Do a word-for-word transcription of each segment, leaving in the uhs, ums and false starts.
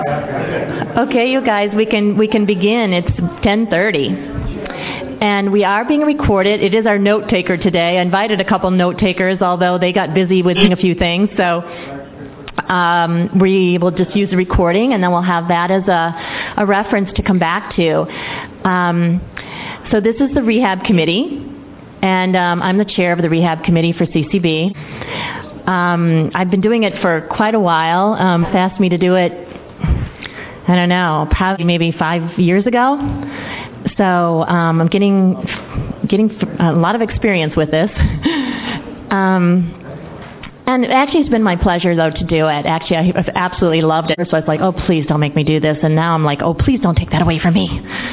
Okay, you guys, we can we can begin. It's ten thirty. And we are being recorded. It is our note taker today. I invited a couple note takers, although they got busy with doing a few things. So um, we will just use the recording, and then we'll have that as a, a reference to come back to. Um, so this is the Rehab Committee, and um, I'm the chair of the Rehab Committee for C C B. Um, I've been doing it for quite a while. Um, they asked me to do it, I don't know, probably maybe five years ago. So um, I'm getting getting a lot of experience with this. um, and actually, it's been my pleasure, though, to do it. Actually, I've absolutely loved it. So I was like, oh, please don't make me do this. And now I'm like, oh, please don't take that away from me.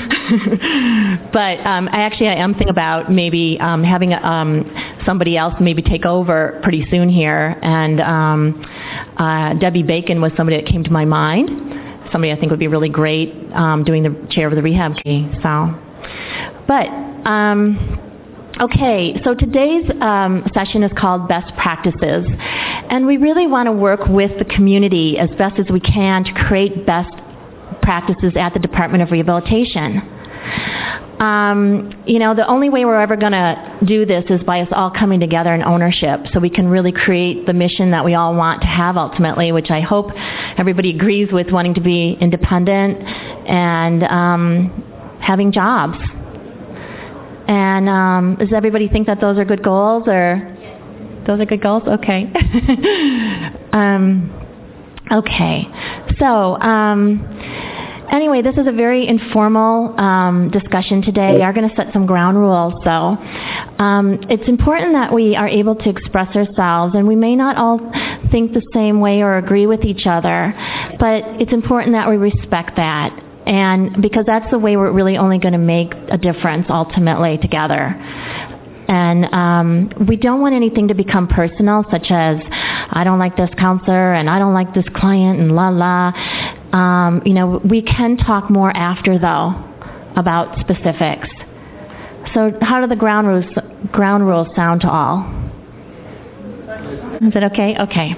But um, I actually I am thinking about maybe um, having um, somebody else maybe take over pretty soon here. And um, uh, Debbie Bacon was somebody that came to my mind. Somebody I think would be really great um, doing the chair of the Rehab Committee. So, but um, okay. So today's um, session is called Best Practices, and we really want to work with the community as best as we can to create best practices at the Department of Rehabilitation. Um, you know, the only way we're ever going to do this is by us all coming together in ownership, so we can really create the mission that we all want to have ultimately, which I hope everybody agrees with, wanting to be independent and um, having jobs. And um, does everybody think that those are good goals? Or those are good goals? Okay. um, okay. So... Um, Anyway, this is a very informal um, discussion today. We are going to set some ground rules, so um, it's important that we are able to express ourselves, and we may not all think the same way or agree with each other, but it's important that we respect that, and because that's the way we're really only going to make a difference ultimately together. And um, we don't want anything to become personal, such as, I don't like this counselor, and I don't like this client, and la la. Um, you know, we can talk more after, though, about specifics. So how do the ground rules, ground rules sound to all? Is it okay? Okay.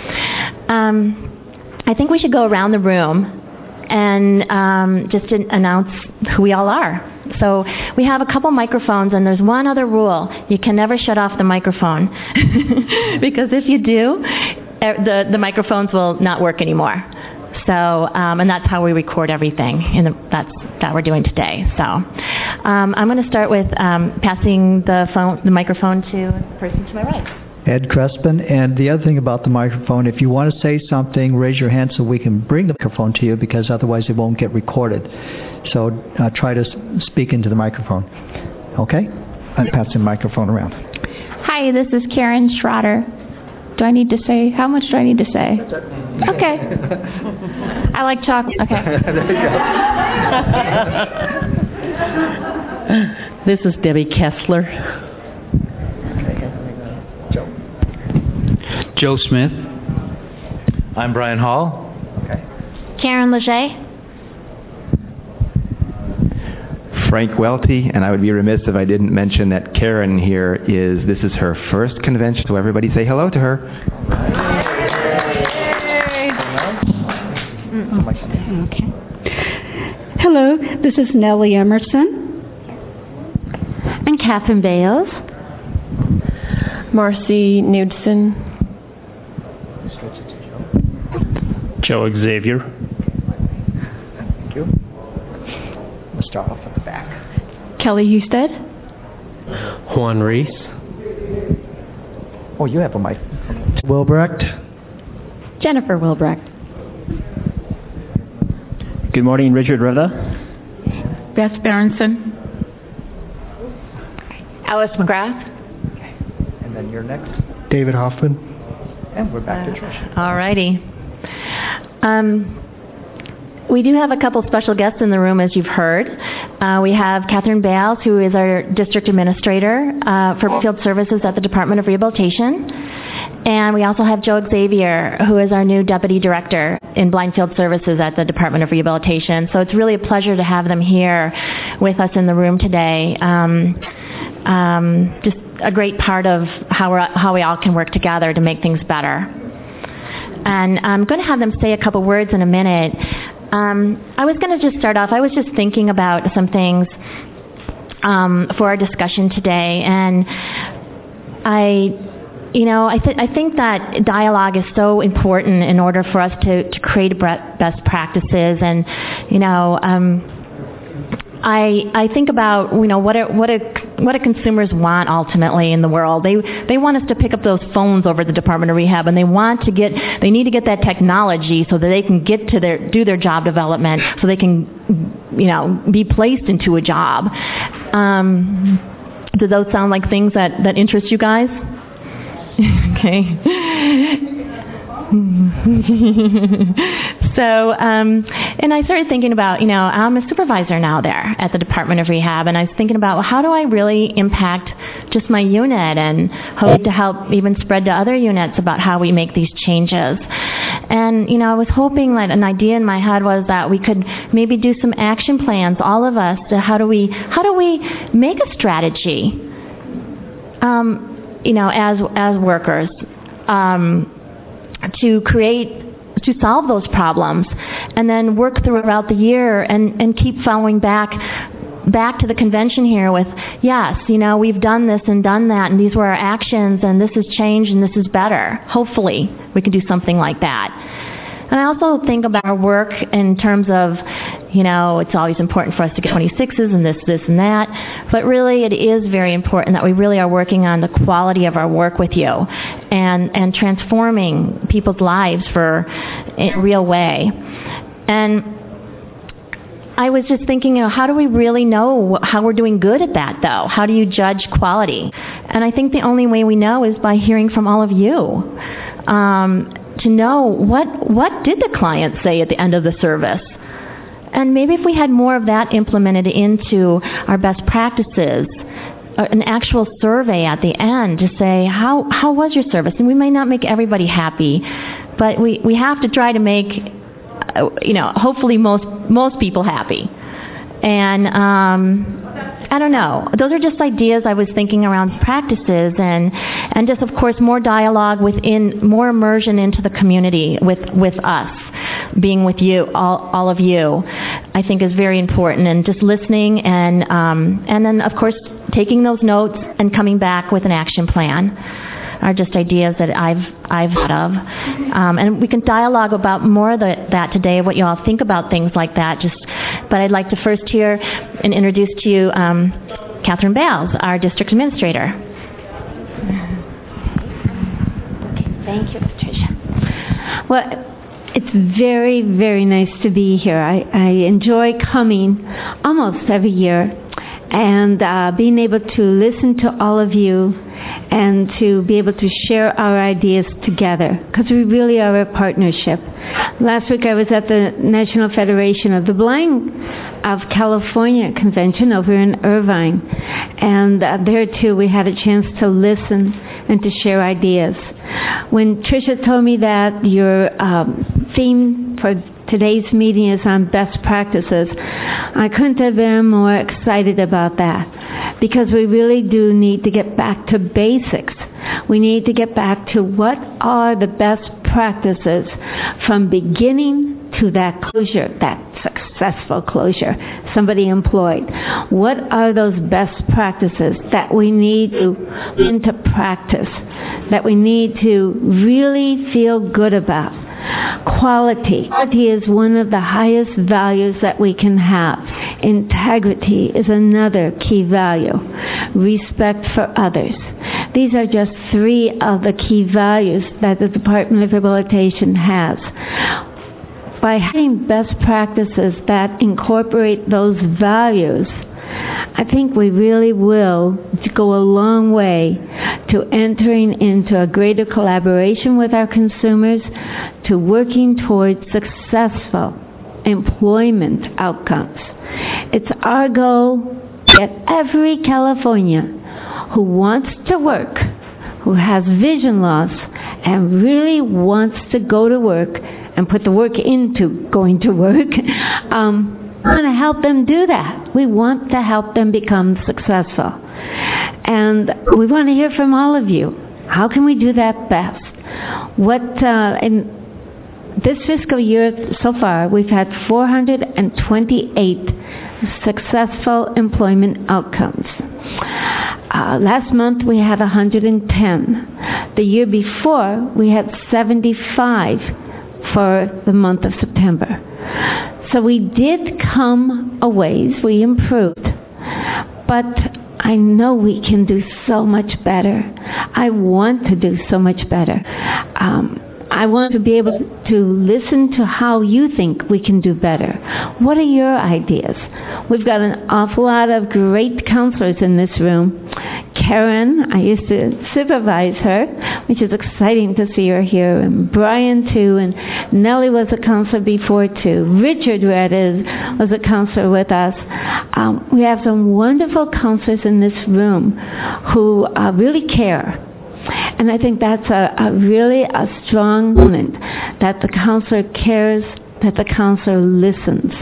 Um, I think we should go around the room and um, just announce who we all are. So we have a couple microphones, and there's one other rule. You can never shut off the microphone. Because if you do, the, the microphones will not work anymore. So, um, and that's how we record everything, and that's that we're doing today. So, um, I'm going to start with um, passing the phone, the microphone to the person to my right. Ed Crespin. And the other thing about the microphone, if you want to say something, raise your hand so we can bring the microphone to you, because otherwise it won't get recorded. So uh, try to speak into the microphone. Okay? I'm passing the microphone around. Hi, this is Karen Schroeder. Do I need to say, how much do I need to say? Okay. I like chocolate. Okay. This is Debbie Kessler. Joe. Joe Smith. I'm Brian Hall. Okay. Karen Leger. Frank Welty, and I would be remiss if I didn't mention that Karen here is, this is her first convention, so everybody say hello to her. Okay. Hello, this is Nellie Emerson. And Catherine Bales. Marcy Knudsen. Joe Xavier. Thank you. Let's start off at the back. Kelly Husted. Juan Reese. Oh, you have a mic. Wilbrecht. Jennifer Wilbrecht. Good morning, Richard Rilla. Beth Berenson. Alice McGrath. Okay. And then you're next. David Hoffman. And we're back to Tricia. All righty. Um, we do have a couple special guests in the room, as you've heard. Uh, we have Catherine Bales, who is our district administrator uh, for field services at the Department of Rehabilitation. And we also have Joe Xavier, who is our new deputy director in blind field services at the Department of Rehabilitation. So it's really a pleasure to have them here with us in the room today. Um, um, just a great part of how, we're, how we all can work together to make things better. and I'm going to have them say a couple words in a minute. Um, I was going to just start off, I was just thinking about some things um, for our discussion today, and I, you know, I, th- I think that dialogue is so important in order for us to, to create best practices, and, you know, um, I I think about, you know, what a, what a, what do consumers want ultimately in the world. They they want us to pick up those phones over at the Department of Rehab, and they want to get they need to get that technology so that they can get to their do their job development, so they can, you know, be placed into a job. Um, do those sound like things that, that interest you guys? Okay. So, um, and I started thinking about, you know, I'm a supervisor now there at the Department of Rehab, and I was thinking about, well, how do I really impact just my unit, and hope to help even spread to other units about how we make these changes. And, you know, I was hoping that an idea in my head was that we could maybe do some action plans, all of us, to how do we, how do we make a strategy, um, you know, as, as workers, um, to create, to solve those problems, and then work throughout the year and, and keep following back back to the convention here with, yes, you know, we've done this and done that, and these were our actions, and this has changed, and this is better. Hopefully we can do something like that. And I also think about our work in terms of, you know, it's always important for us to get twenty-sixes and this, this, and that. But really it is very important that we really are working on the quality of our work with you and, and transforming people's lives for in a real way. And I was just thinking, you know, how do we really know how we're doing good at that, though? How do you judge quality? And I think the only way we know is by hearing from all of you. Um, to know what what did the client say at the end of the service. And maybe if we had more of that implemented into our best practices, an actual survey at the end to say, how how was your service? And we may not make everybody happy, but we, we have to try to make, uh, you know, hopefully most most people happy. And um, I don't know. Those are just ideas I was thinking around practices, and and just, of course, more dialogue within, more immersion into the community with, with us, being with you, all, all of you, I think is very important. And just listening, and um, and then, of course, taking those notes and coming back with an action plan are just ideas that I've I've thought of. Um, and we can dialogue about more of the, that today, what you all think about things like that. Just, but I'd like to first hear and introduce to you um, Catherine Bales, our district administrator. Okay, thank you, Patricia. Well, it's very, very nice to be here. I, I enjoy coming almost every year and uh, being able to listen to all of you and to be able to share our ideas together, because we really are a partnership. Last week I was at the National Federation of the Blind of California convention over in Irvine, and uh, there too we had a chance to listen and to share ideas. When Tricia told me that your um, theme for today's meeting is on best practices, I couldn't have been more excited about that, because we really do need to get back to basics. We need to get back to what are the best practices from beginning to that closure, that successful closure, somebody employed. What are those best practices that we need to put into practice, that we need to really feel good about? Quality. Quality is one of the highest values that we can have. Integrity is another key value. Respect for others. These are just three of the key values that the Department of Rehabilitation has. By having best practices that incorporate those values, I think we really will go a long way to entering into a greater collaboration with our consumers, to working towards successful employment outcomes. It's our goal that every Californian who wants to work, who has vision loss, and really wants to go to work and put the work into going to work, um, we want to help them do that. We want to help them become successful. And we want to hear from all of you. How can we do that best? What, uh, and this fiscal year so far, we've had four hundred twenty-eight successful employment outcomes. Uh, last month we had one hundred ten. The year before we had seventy-five for the month of September. So we did come a ways, we improved, but I know we can do so much better. I want to do so much better. Um, I want to be able to listen to how you think we can do better. What are your ideas? We've got an awful lot of great counselors in this room. Karen, I used to supervise her, which is exciting to see her here, and Brian too, and Nellie was a counselor before too. Richard Red is, was a counselor with us. Um, we have some wonderful counselors in this room who uh, really care. And I think that's a, a really a strong moment, that the counselor cares, that the counselor listens.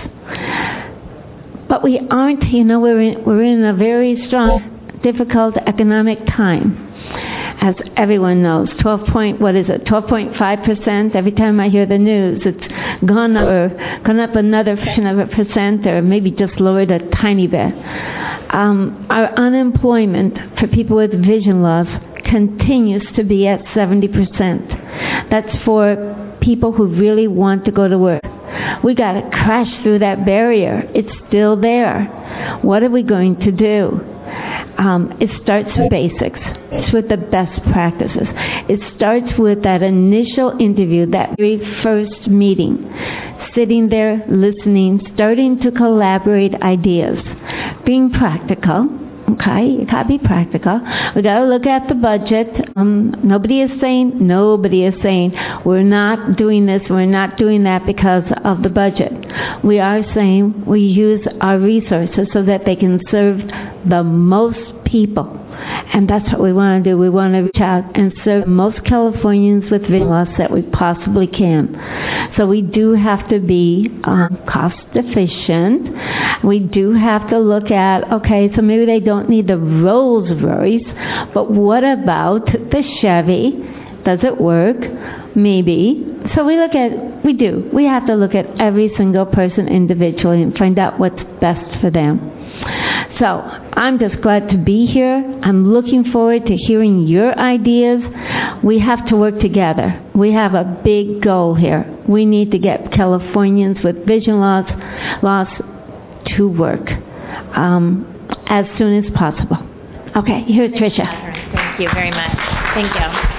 But we aren't, you know, we're in, we're in a very strong, difficult economic time. As everyone knows, twelve point, what is it, twelve point five percent? Every time I hear the news, it's gone up, or gone up another fraction of a percent, or maybe just lowered a tiny bit. Um, our unemployment for people with vision loss continues to be at seventy percent. That's for people who really want to go to work. We got to crash through that barrier. It's still there. What are we going to do? Um, it starts with basics. It's with the best practices. It starts with that initial interview, that very first meeting. Sitting there, listening, starting to collaborate ideas. Being practical. Okay, you gotta be practical. We gotta look at the budget. Um, nobody is saying, nobody is saying, we're not doing this, we're not doing that because of the budget. We are saying we use our resources so that they can serve the most people. And that's what we want to do. We want to reach out and serve most Californians with vision loss that we possibly can. So we do have to be um, cost efficient. We do have to look at, okay, so maybe they don't need the Rolls Royce, but what about the Chevy? Does it work? Maybe. So we look at, we do. We have to look at every single person individually and find out what's best for them. So I'm just glad to be here. I'm looking forward to hearing your ideas. We have to work together. We have a big goal here. We need to get Californians with vision loss, loss to work um, as soon as possible. Okay, here's Tricia. Thank you very much. Thank you.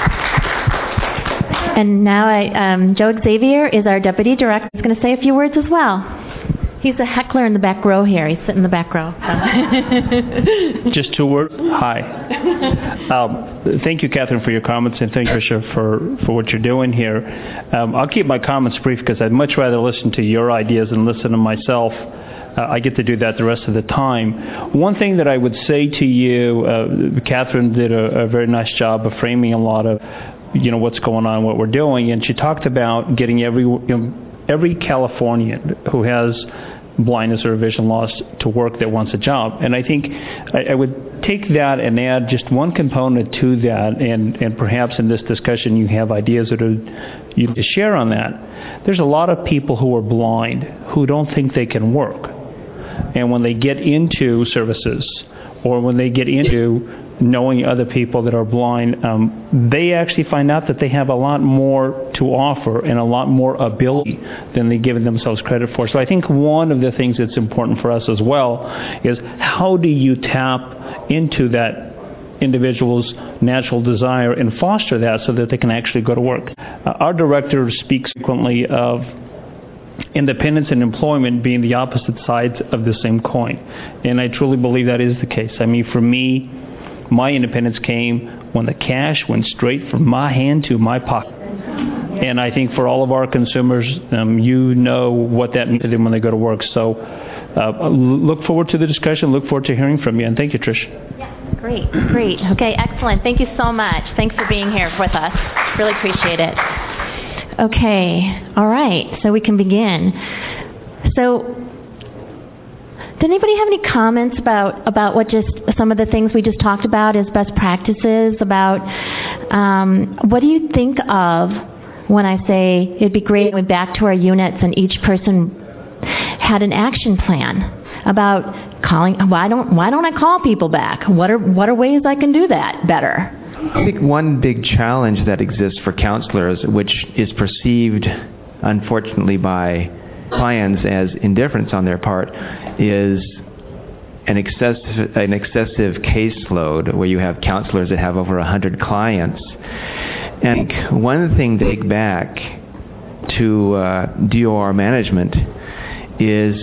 And now I, um, Joe Xavier is our Deputy Director. He's going to say a few words as well. He's a heckler in the back row here. He's sitting in the back row. So. Just two words. Hi. Um, thank you, Catherine, for your comments, and thank you, Tricia, for, for what you're doing here. Um, I'll keep my comments brief because I'd much rather listen to your ideas than listen to myself. Uh, I get to do that the rest of the time. One thing that I would say to you, uh, Catherine did a, a very nice job of framing a lot of, you know, what's going on, what we're doing, and she talked about getting every, you know, every Californian who has blindness or vision loss to work that wants a job. And I think I, I would take that and add just one component to that, and, and perhaps in this discussion you have ideas that are, you to share on that. There's a lot of people who are blind who don't think they can work. And when they get into services, or when they get into knowing other people that are blind, um, they actually find out that they have a lot more to offer and a lot more ability than they give themselves credit for. So I think one of the things that's important for us as well is how do you tap into that individual's natural desire and foster that so that they can actually go to work. Uh, our director speaks frequently of independence and employment being the opposite sides of the same coin. And I truly believe that is the case. I mean, for me, my independence came when the cash went straight from my hand to my pocket. And I think for all of our consumers, um, you know what that means to them when they go to work. So uh, look forward to the discussion, look forward to hearing from you. And thank you, Trish. Yeah, great, great. Okay, excellent. Thank you so much. Thanks for being here with us. Really appreciate it. Okay, all right, so we can begin. So did anybody have any comments about, about what just some of the things we just talked about as best practices, about um, what do you think of when I say it'd be great if we went back to our units and each person had an action plan about calling. Why don't Why don't I call people back? What are What are ways I can do that better? I think one big challenge that exists for counselors, which is perceived, unfortunately, by clients as indifference on their part, is an excessive, an excessive caseload where you have counselors that have over one hundred clients. And I think one thing to take back to uh, D O R management is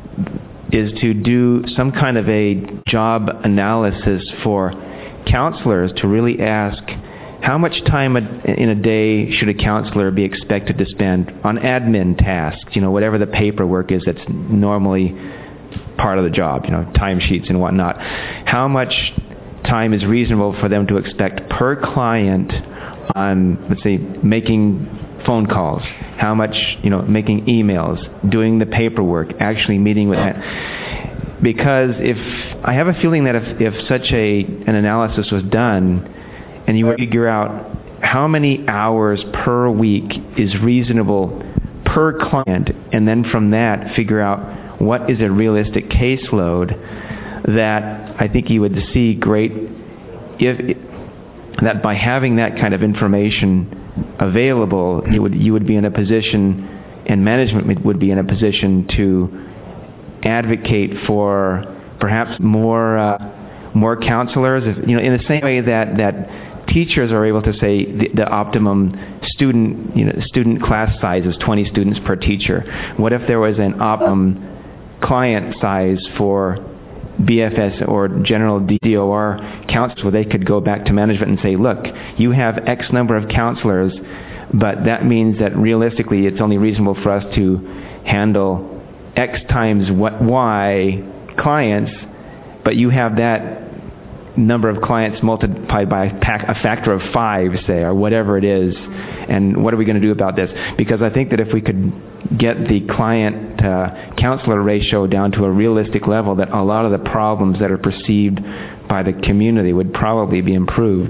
is to do some kind of a job analysis for counselors to really ask how much time a, in a day should a counselor be expected to spend on admin tasks, you know, whatever the paperwork is that's normally part of the job, you know, timesheets and whatnot. How much time is reasonable for them to expect per client on, let's say, making phone calls? How much, you know, making emails, doing the paperwork, actually meeting with that? Because if I have a feeling that if, if such a an analysis was done, and you would figure out how many hours per week is reasonable per client, and then from that figure out what is a realistic caseload, that I think you would see great, if that by having that kind of information available, you would you would be in a position, and management would be in a position to advocate for perhaps more uh, more counselors. If, you know, in the same way that that teachers are able to say the, the optimum student you know student class size is twenty students per teacher. What if there was an optimum client size for B F S or general D O R counselors, where they could go back to management and say, look, you have X number of counselors, but that means that realistically it's only reasonable for us to handle X times what Y clients, but you have that number of clients multiplied by a, pack, a factor of five, say, or whatever it is, and what are we going to do about this? Because I think that if we could get the client uh, counselor ratio down to a realistic level, that a lot of the problems that are perceived by the community would probably be improved.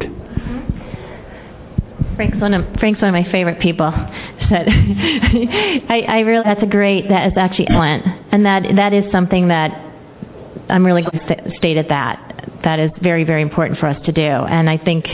Frank's one of Frank's one of my favorite people. Said, I, I really that's a great that is actually excellent, and that that is something that I'm really going to st- state at that. That is very, very important for us to do. And I think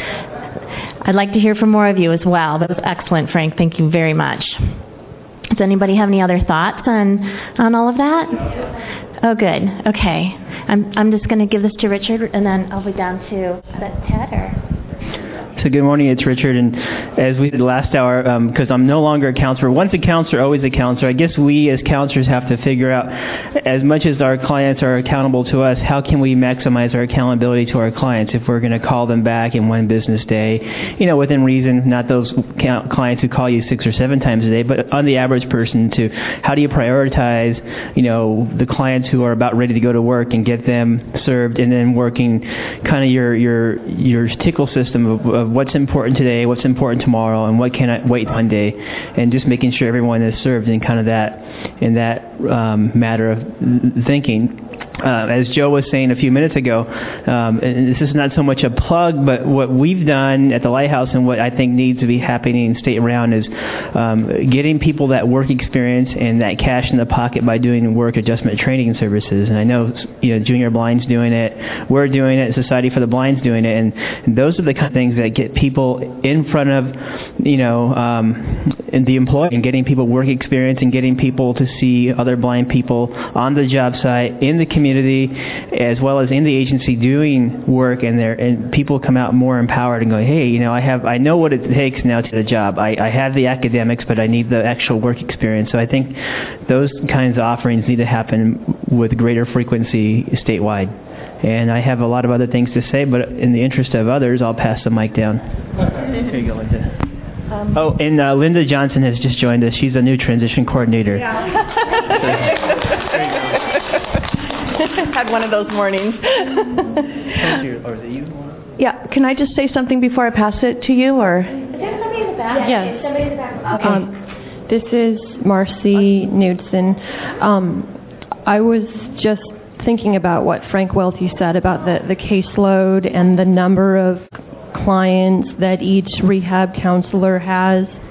I'd like to hear from more of you as well. That was excellent, Frank. Thank you very much. Does anybody have any other thoughts on, on all of that? Oh, good. Okay. I'm I'm just going to give this to Richard, and then I'll be down to is that Ted or... So good morning, it's Richard, and as we did last hour, because um, I'm no longer a counselor, once a counselor, always a counselor, I guess we as counselors have to figure out, as much as our clients are accountable to us, how can we maximize our accountability to our clients if we're going to call them back in one business day, you know, within reason, not those clients who call you six or seven times a day, but on the average person to how do you prioritize, you know, the clients who are about ready to go to work and get them served, and then working kind of your, your, your tickle system of, of what's important today, what's important tomorrow, and what can I wait one day, and just making sure everyone is served in kind of that in that um, matter of thinking. Uh, as Joe was saying a few minutes ago, um, and this is not so much a plug, but what we've done at the Lighthouse and what I think needs to be happening state-around is um, getting people that work experience and that cash in the pocket by doing work adjustment training services. And I know, you know, Junior Blind's doing it, we're doing it, Society for the Blind's doing it, and, and those are the kind of things that get people in front of, you know, um, the employee, and getting people work experience and getting people to see other blind people on the job site, in the community, as well as in the agency doing work, and there and people come out more empowered and go, hey, you know, I have I know what it takes now to the job. I, I have the academics, but I need the actual work experience. So I think those kinds of offerings need to happen with greater frequency statewide. And I have a lot of other things to say, but in the interest of others, I'll pass the mic down. Here you go, Linda. Um, oh, and uh, Linda Johnson has just joined us. She's a new transition coordinator. Yeah. Had one of those mornings. Thank you. Or is it you? Yeah. Can I just say something before I pass it to you, or? Is there somebody in the back? Yes. Somebody in the back. Okay. Um, this is Marcy Knudsen. Um, I was just thinking about what Frank Welty said about the, the caseload and the number of clients that each rehab counselor has.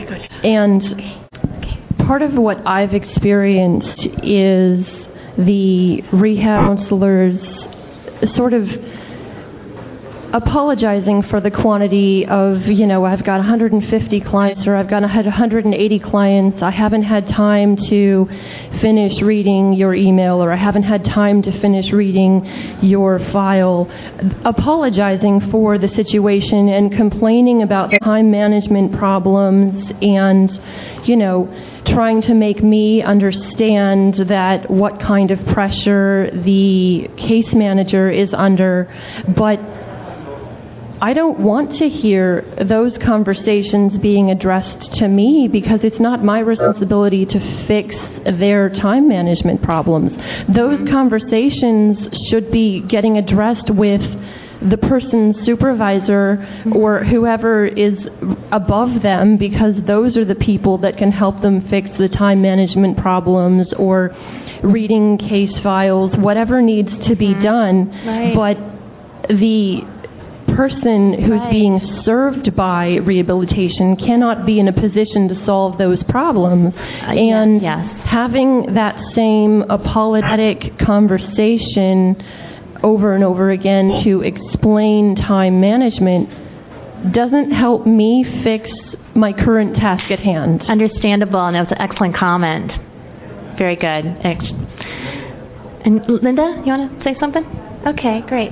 And part of what I've experienced is the rehab counselors sort of apologizing for the quantity of, you know, I've got one hundred fifty clients or I've got one hundred eighty clients. I haven't had time to finish reading your email, or I haven't had time to finish reading your file. Apologizing for the situation and complaining about time management problems and, you know, trying to make me understand that what kind of pressure the case manager is under. But I don't want to hear those conversations being addressed to me, because it's not my responsibility to fix their time management problems. Those conversations should be getting addressed with the person's supervisor or whoever is above them, because those are the people that can help them fix the time management problems or reading case files, whatever needs to be done. Right. But the person who's right. being served by rehabilitation cannot be in a position to solve those problems. Uh, and yes, yes. having that same apologetic conversation over and over again to explain time management doesn't help me fix my current task at hand. Understandable, and that was an excellent comment. Very good. Ex- And Linda, you want to say something? Okay, great.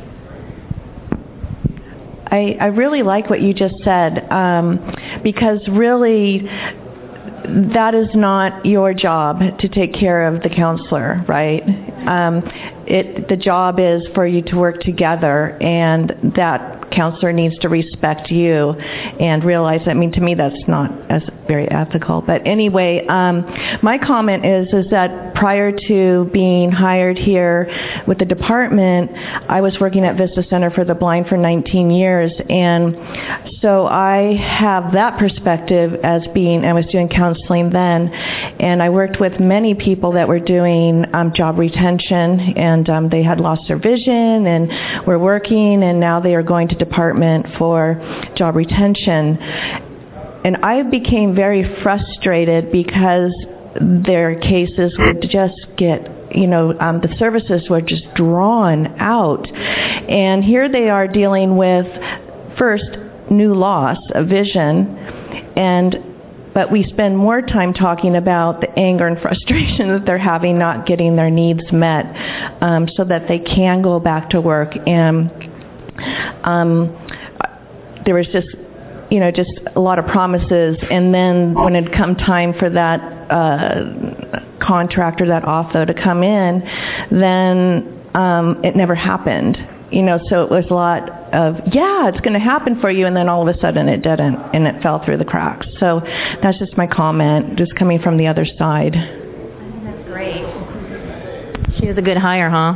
I, I really like what you just said, um, because really that is not your job to take care of the counselor, right? Um, it, the job is for you to work together, and that counselor needs to respect you and realize that. I mean, to me, that's not as very ethical. But anyway, um, my comment is is that prior to being hired here with the department, I was working at Vista Center for the Blind for nineteen years, and so I have that perspective as being, I was doing counseling then, and I worked with many people that were doing um, job retention, and um, they had lost their vision and were working, and now they are going to department for job retention. And I became very frustrated because their cases would just get, you know, um, the services were just drawn out. And here they are dealing with, first, new loss of vision, and but we spend more time talking about the anger and frustration that they're having not getting their needs met, um, so that they can go back to work. And um, there was just, you know, just a lot of promises, and then when it come time for that uh, contractor, that O F F O to come in, then um, it never happened. You know, so it was a lot of, yeah, it's going to happen for you, and then all of a sudden it didn't, and it fell through the cracks. So that's just my comment, just coming from the other side. That's great. She was a good hire, huh?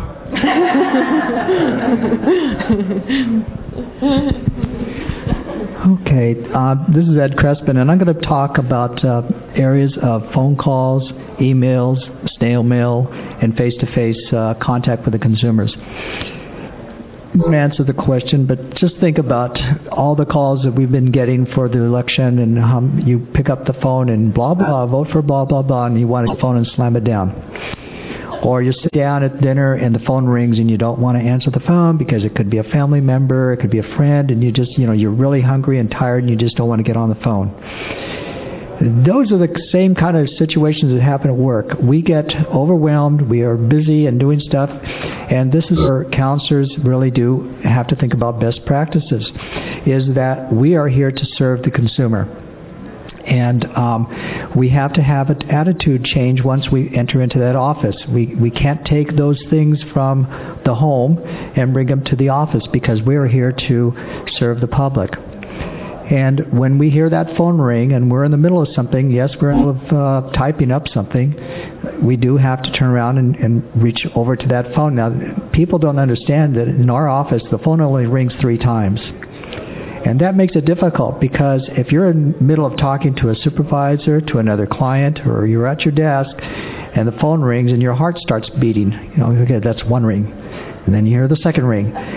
Okay, uh, this is Ed Crespin, and I'm going to talk about uh, areas of phone calls, emails, snail mail, and face-to-face uh, contact with the consumers. Answer the question, but just think about all the calls that we've been getting for the election, and um, you pick up the phone and blah, blah, vote for blah, blah, blah, and you want to phone and slam it down. Or you sit down at dinner and the phone rings and you don't want to answer the phone because it could be a family member, it could be a friend, and you just, you know, you're really hungry and tired and you just don't want to get on the phone. Those are the same kind of situations that happen at work. We get overwhelmed, we are busy and doing stuff, and this is where counselors really do have to think about best practices, is that we are here to serve the consumer. And um, we have to have an attitude change once we enter into that office. We, we can't take those things from the home and bring them to the office, because we are here to serve the public. And when we hear that phone ring and we're in the middle of something, yes, we're in the middle of uh, typing up something, we do have to turn around and, and reach over to that phone. Now, people don't understand that in our office, the phone only rings three times. And that makes it difficult, because if you're in the middle of talking to a supervisor, to another client, or you're at your desk, and the phone rings and your heart starts beating, you know, okay, that's one ring. And then you hear the second ring.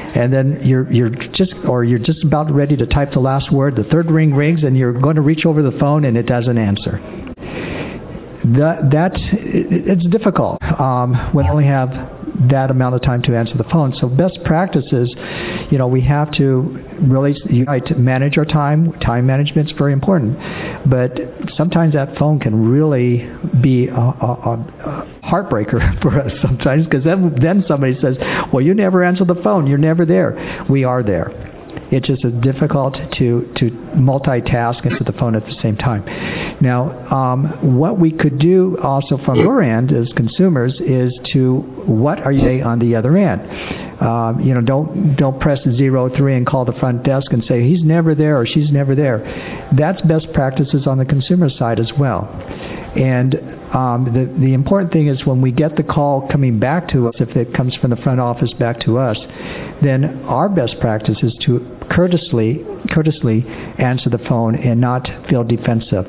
and then you're you're just or you're just about ready to type the last word. The third ring rings, and you're going to reach over the phone, and it doesn't answer. That that it's difficult um, when we only have that amount of time to answer the phone. So best practices, you know, we have to really unite to manage our time. Time management is very important, but sometimes that phone can really be a, a, a heartbreaker for us sometimes, because then, then somebody says, well, you never answer the phone, you're never there. We are there. It's just difficult to, to multitask into the phone at the same time. Now, um, what we could do also from your end as consumers is to, what are you saying on the other end? Um, you know, don't don't press zero three and call the front desk and say, he's never there or she's never there. That's best practices on the consumer side as well. And um, the, the important thing is when we get the call coming back to us, if it comes from the front office back to us, then our best practice is to courteously, courteously answer the phone and not feel defensive.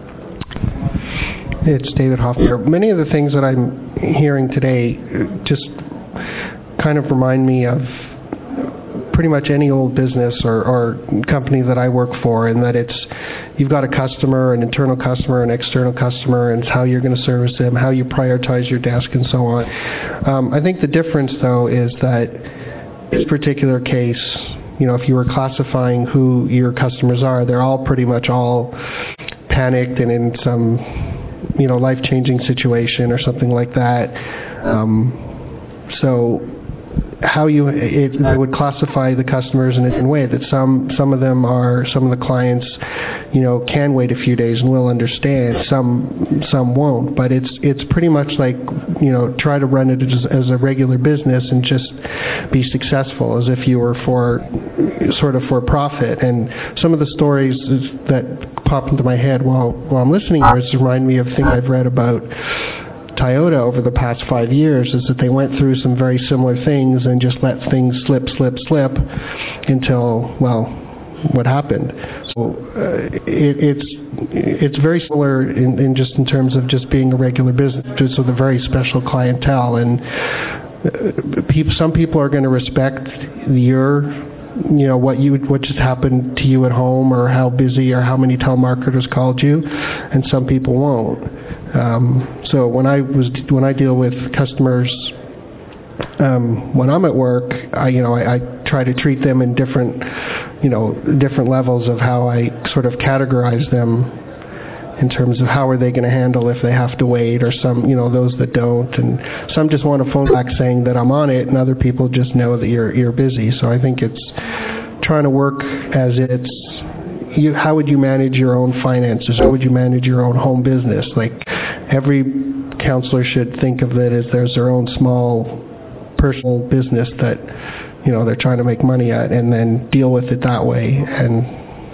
It's David Hoffman. Many of the things that I'm hearing today just kind of remind me of pretty much any old business or, or company that I work for, in that it's, you've got a customer, an internal customer, an external customer, and it's how you're going to service them, how you prioritize your desk, and so on. Um, I think the difference, though, is that in this particular case, you know, if you were classifying who your customers are, they're all pretty much all panicked and in some, you know, life-changing situation or something like that. Um, so how you, it, I would classify the customers in a different way, that some, some of them are, some of the clients, you know, can wait a few days and will understand, some, some won't, but it's, it's pretty much like, you know, try to run it as, as a regular business and just be successful as if you were for, sort of for profit. And some of the stories that pop into my head while, while I'm listening to this remind me of things I've read about Toyota over the past five years, is that they went through some very similar things and just let things slip, slip, slip until, well, what happened. So uh, it, it's it's very similar in, in just in terms of just being a regular business, just with a very special clientele. And uh, people, some people are going to respect your, you know, what you what just happened to you at home, or how busy or how many telemarketers called you, and some people won't. Um, so when I was when I deal with customers, um, when I'm at work, I you know I, I try to treat them in different, you know, different levels of how I sort of categorize them in terms of how are they going to handle if they have to wait, or some, you know, those that don't, and some just want a phone back saying that I'm on it, and other people just know that you're you're busy. So I think it's trying to work as it's. You, how would you manage your own finances? How would you manage your own home business? Like, every counselor should think of it as there's their own small personal business that, you know, they're trying to make money at, and then deal with it that way. And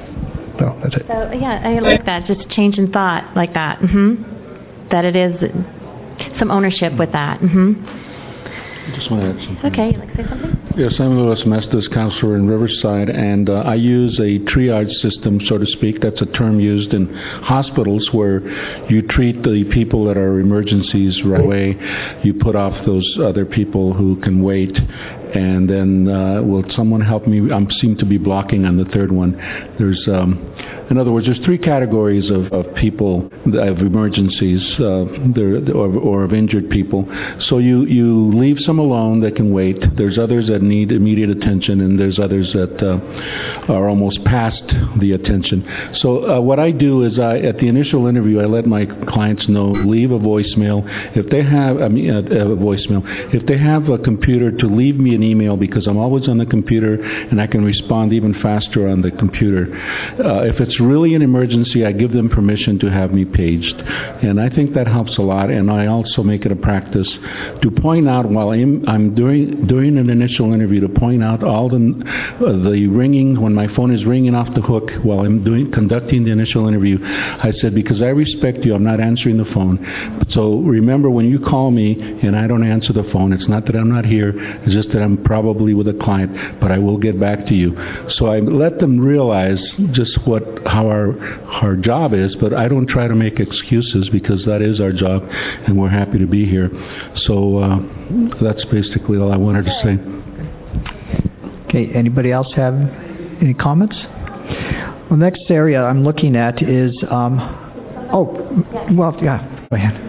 no, that's it. So yeah, I like that. Just change in thought like that. Mm-hmm. That it is some ownership with that. Mm-hmm. I just want to add something. Okay, you'd like to say something? Yes, I'm Louis Mestas, counselor in Riverside, and uh, I use a triage system, so to speak. That's a term used in hospitals where you treat the people that are emergencies right away. You put off those other people who can wait, and then uh, will someone help me? I seem to be blocking on the third one. There's, um, in other words, there's three categories of, of people, of emergencies, uh, there, or, or of injured people. So you, you leave some alone that can wait. There's others that need immediate attention, and there's others that uh, are almost past the attention. So uh, what I do is I, at the initial interview, I let my clients know, leave a voicemail. If they have, I mean, a, a voicemail, if they have a computer, to leave me an email, because I'm always on the computer and I can respond even faster on the computer. Uh, if it's really an emergency, I give them permission to have me paged. And I think that helps a lot. And I also make it a practice to point out while I'm, I'm doing, doing an initial interview, to point out all the, uh, the ringing, when my phone is ringing off the hook while I'm doing, conducting the initial interview. I said, because I respect you, I'm not answering the phone. So remember, when you call me and I don't answer the phone, it's not that I'm not here, it's just that I'm probably with a client, but I will get back to you. So I let them realize just what, how our, our job is, but I don't try to make excuses, because that is our job and we're happy to be here. So uh, that's basically all I wanted to say. Okay, anybody else have any comments? Well, the next area I'm looking at is, um, oh, well, yeah, go ahead.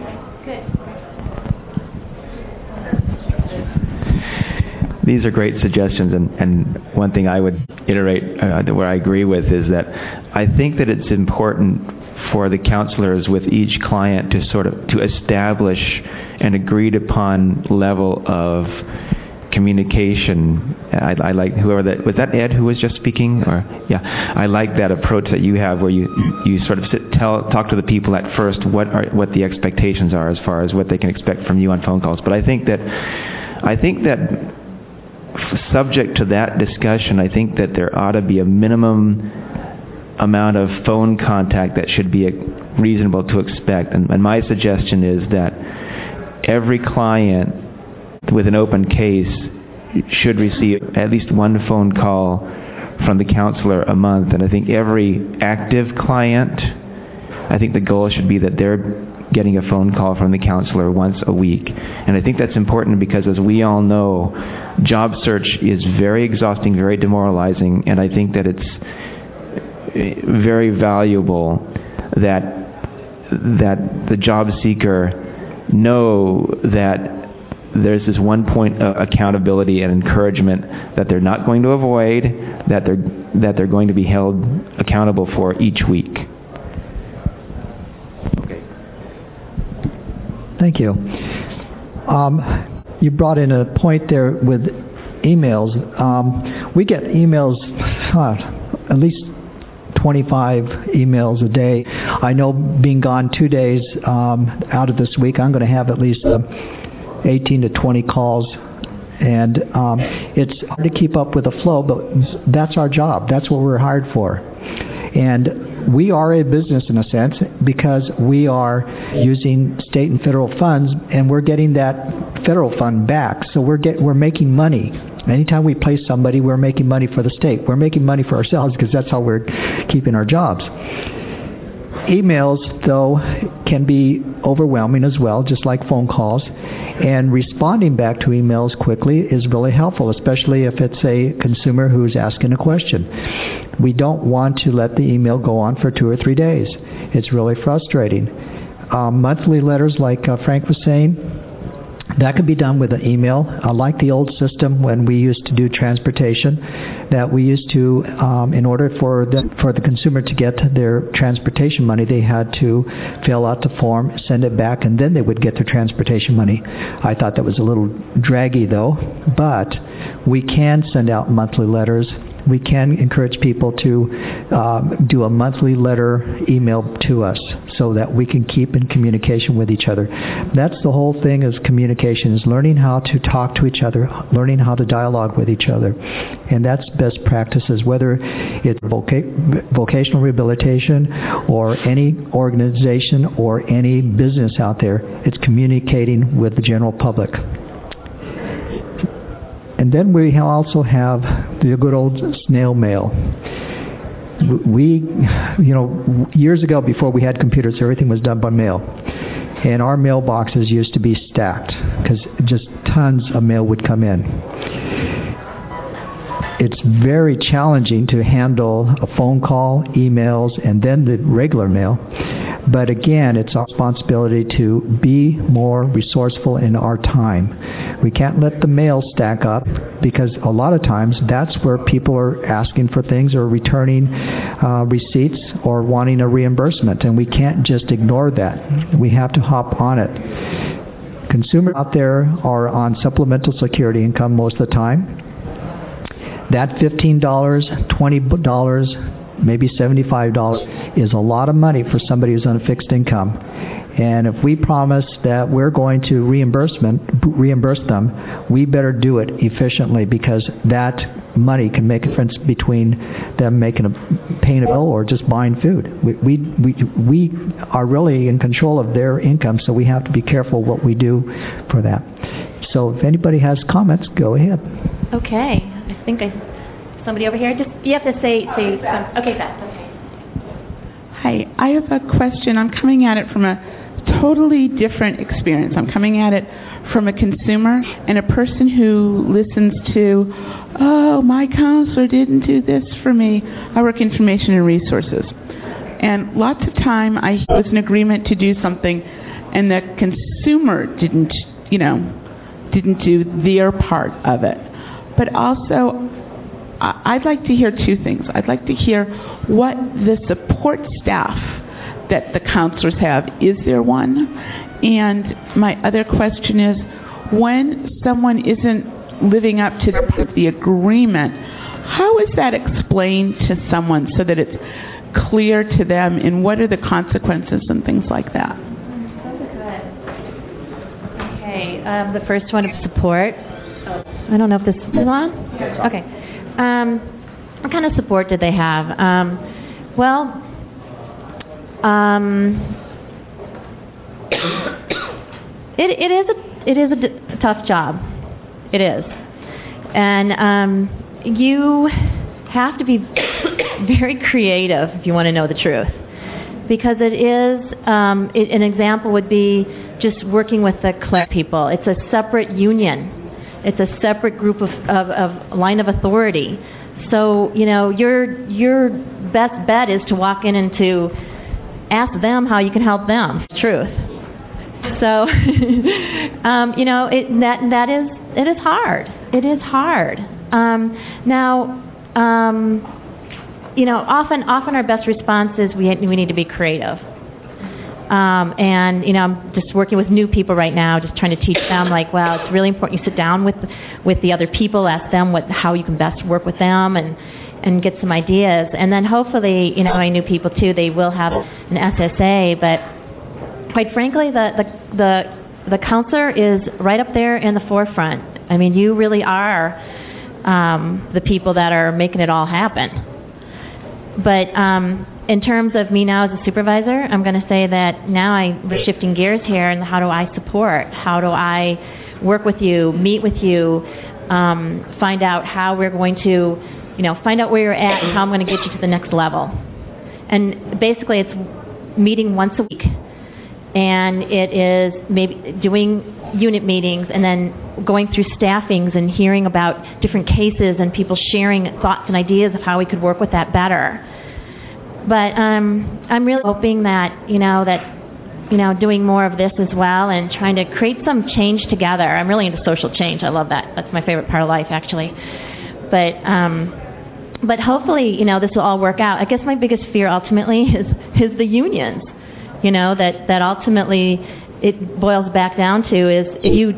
These are great suggestions, and, and one thing I would iterate uh, where I agree with is that I think that it's important for the counselors with each client to sort of to establish an agreed upon level of communication. I, I like whoever that was. That Ed who was just speaking, or yeah, I like that approach that you have, where you you sort of sit, tell talk to the people at first what are what the expectations are as far as what they can expect from you on phone calls. But I think that I think that subject to that discussion, I think that there ought to be a minimum amount of phone contact that should be reasonable to expect. And, and my suggestion is that every client with an open case should receive at least one phone call from the counselor a month. And I think every active client, I think the goal should be that they're getting a phone call from the counselor once a week. And I think that's important because, as we all know, job search is very exhausting, very demoralizing, and I think that it's very valuable that that the job seeker know that there's this one point of accountability and encouragement that they're not going to avoid, that they're that they're going to be held accountable for each week. Okay. Thank you. Um, you brought in a point there with emails. Um, we get emails, uh, at least twenty-five emails a day. I know being gone two days um, out of this week, I'm going to have at least uh, eighteen to twenty calls. And um, it's hard to keep up with the flow, but that's our job. That's what we're hired for. And we are a business in a sense because we are using state and federal funds, and we're getting that federal fund back. So we're get we're making money. Anytime we place somebody, we're making money for the state. We're making money for ourselves because that's how we're keeping our jobs. Emails, though, can be overwhelming as well, just like phone calls. And responding back to emails quickly is really helpful, especially if it's a consumer who's asking a question. We don't want to let the email go on for two or three days. It's really frustrating. Um, monthly letters, like uh, Frank was saying, that could be done with an email. I like the old system when we used to do transportation, that we used to, um, in order for the, for the consumer to get their transportation money, they had to fill out the form, send it back, and then they would get their transportation money. I thought that was a little draggy, though, but we can send out monthly letters. We can encourage people to um, do a monthly letter email to us so that we can keep in communication with each other. That's the whole thing is communication, is learning how to talk to each other, learning how to dialogue with each other. And that's best practices, whether it's voca- vocational rehabilitation or any organization or any business out there. It's communicating with the general public. And then we also have the good old snail mail. We, you know, years ago before we had computers, everything was done by mail. And our mailboxes used to be stacked because just tons of mail would come in. It's very challenging to handle a phone call, emails, and then the regular mail. But again, it's our responsibility to be more resourceful in our time. We can't let the mail stack up because a lot of times that's where people are asking for things or returning uh, receipts or wanting a reimbursement, and we can't just ignore that. We have to hop on it. Consumers out there are on supplemental security income most of the time. That fifteen dollars, twenty dollars, maybe seventy-five dollars is a lot of money for somebody who's on a fixed income. And if we promise that we're going to reimbursement, reimburse them, we better do it efficiently because that money can make a difference between them making a paying a bill or just buying food. We, we, we, we are really in control of their income, so we have to be careful what we do for that. So if anybody has comments, go ahead. Okay. I think I... Somebody over here? Just you have to say say some, okay, Beth. Okay. Hi, I have a question. I'm coming at it from a totally different experience. I'm coming at it from a consumer and a person who listens to, oh, my counselor didn't do this for me. I work information and resources. And lots of time I was in agreement to do something and the consumer didn't, you know, didn't do their part of it. But also, I'd like to hear two things. I'd like to hear what the support staff that the counselors have. Is there one? And my other question is, when someone isn't living up to the, the agreement, how is that explained to someone so that it's clear to them, and what are the consequences and things like that? Okay, um, the first one is support. I don't know if this is on. Okay. Um, what kind of support did they have? Um, well, um, it, it is a it is a d- tough job. It is, and um, you have to be very creative if you want to know the truth, because it is. Um, it, an example would be just working with the clerk people. It's a separate union. It's a separate group of, of, of line of authority. So, you know, your your best bet is to walk in and to ask them how you can help them. Truth. So, um, you know, it, that that is it is hard. It is hard. Um, now, um, you know, often often our best response is we we need to be creative. Um, and, you know, I'm just working with new people right now, just trying to teach them, like, well, it's really important you sit down with with the other people, ask them what how you can best work with them, and, and get some ideas. And then hopefully, you know, my new people, too, they will have an S S A. But quite frankly, the, the, the, the counselor is right up there in the forefront. I mean, you really are um, the people that are making it all happen. But um, in terms of me now as a supervisor, I'm going to say that now I, we're shifting gears here, and how do I support? How do I work with you, meet with you, um, find out how we're going to, you know, find out where you're at and how I'm going to get you to the next level. And basically it's meeting once a week. And it is maybe doing unit meetings and then going through staffings and hearing about different cases and people sharing thoughts and ideas of how we could work with that better. But um, I'm really hoping that, you know, that, you know, doing more of this as well and trying to create some change together. I'm really into social change. I love that. That's my favorite part of life, actually. But um, but hopefully, you know, this will all work out. I guess my biggest fear ultimately is is the unions. You know, that, that ultimately it boils back down to is if you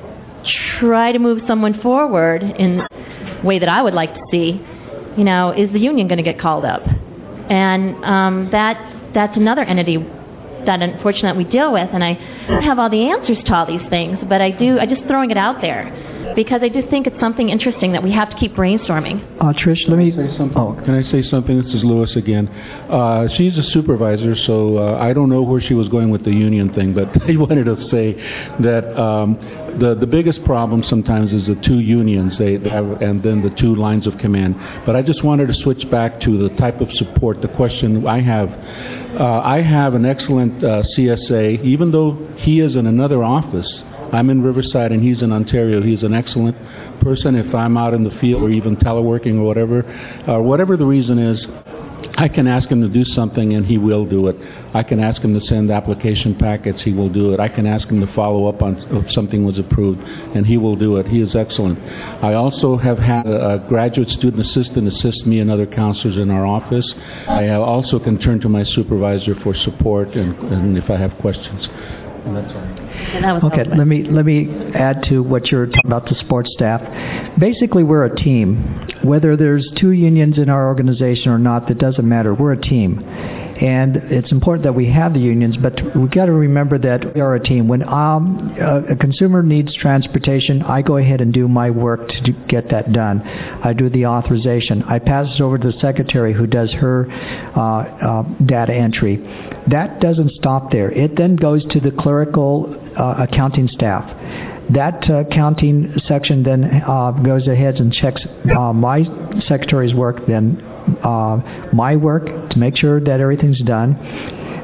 try to move someone forward in the way that I would like to see, you know, is the union going to get called up? And um, that that's another entity that unfortunately we deal with, and I don't have all the answers to all these things, but I do, I'm just throwing it out there because I just think it's something interesting that we have to keep brainstorming. Uh, Trish, let me say something. Oh. Can I say something? This is Lewis again. Uh, she's a supervisor, so uh, I don't know where she was going with the union thing, but I wanted to say that um, the the biggest problem sometimes is the two unions they, they have, and then the two lines of command. But I just wanted to switch back to the type of support. The question I have, uh, I have an excellent uh, C S A, even though he is in another office. I'm in Riverside and he's in Ontario. He's an excellent person. If I'm out in the field or even teleworking or whatever, uh, whatever the reason is, I can ask him to do something and he will do it. I can ask him to send application packets, he will do it. I can ask him to follow up on if something was approved, and he will do it. He is excellent. I also have had a, a graduate student assistant assist me and other counselors in our office. I also can turn to my supervisor for support and, and if I have questions. And that's all. That okay, let me let me add to what you're talking about the support staff. Basically, we're a team. Whether there's two unions in our organization or not, that doesn't matter. We're a team. And it's important that we have the unions, but we've got to remember that we are a team. When um, a, a consumer needs transportation, I go ahead and do my work to do, get that done. I do the authorization. I pass it over to the secretary who does her uh, uh, data entry. That doesn't stop there. It then goes to the clerical uh, accounting staff. That uh, accounting section then uh, goes ahead and checks uh, my secretary's work, then uh, my work to make sure that everything's done.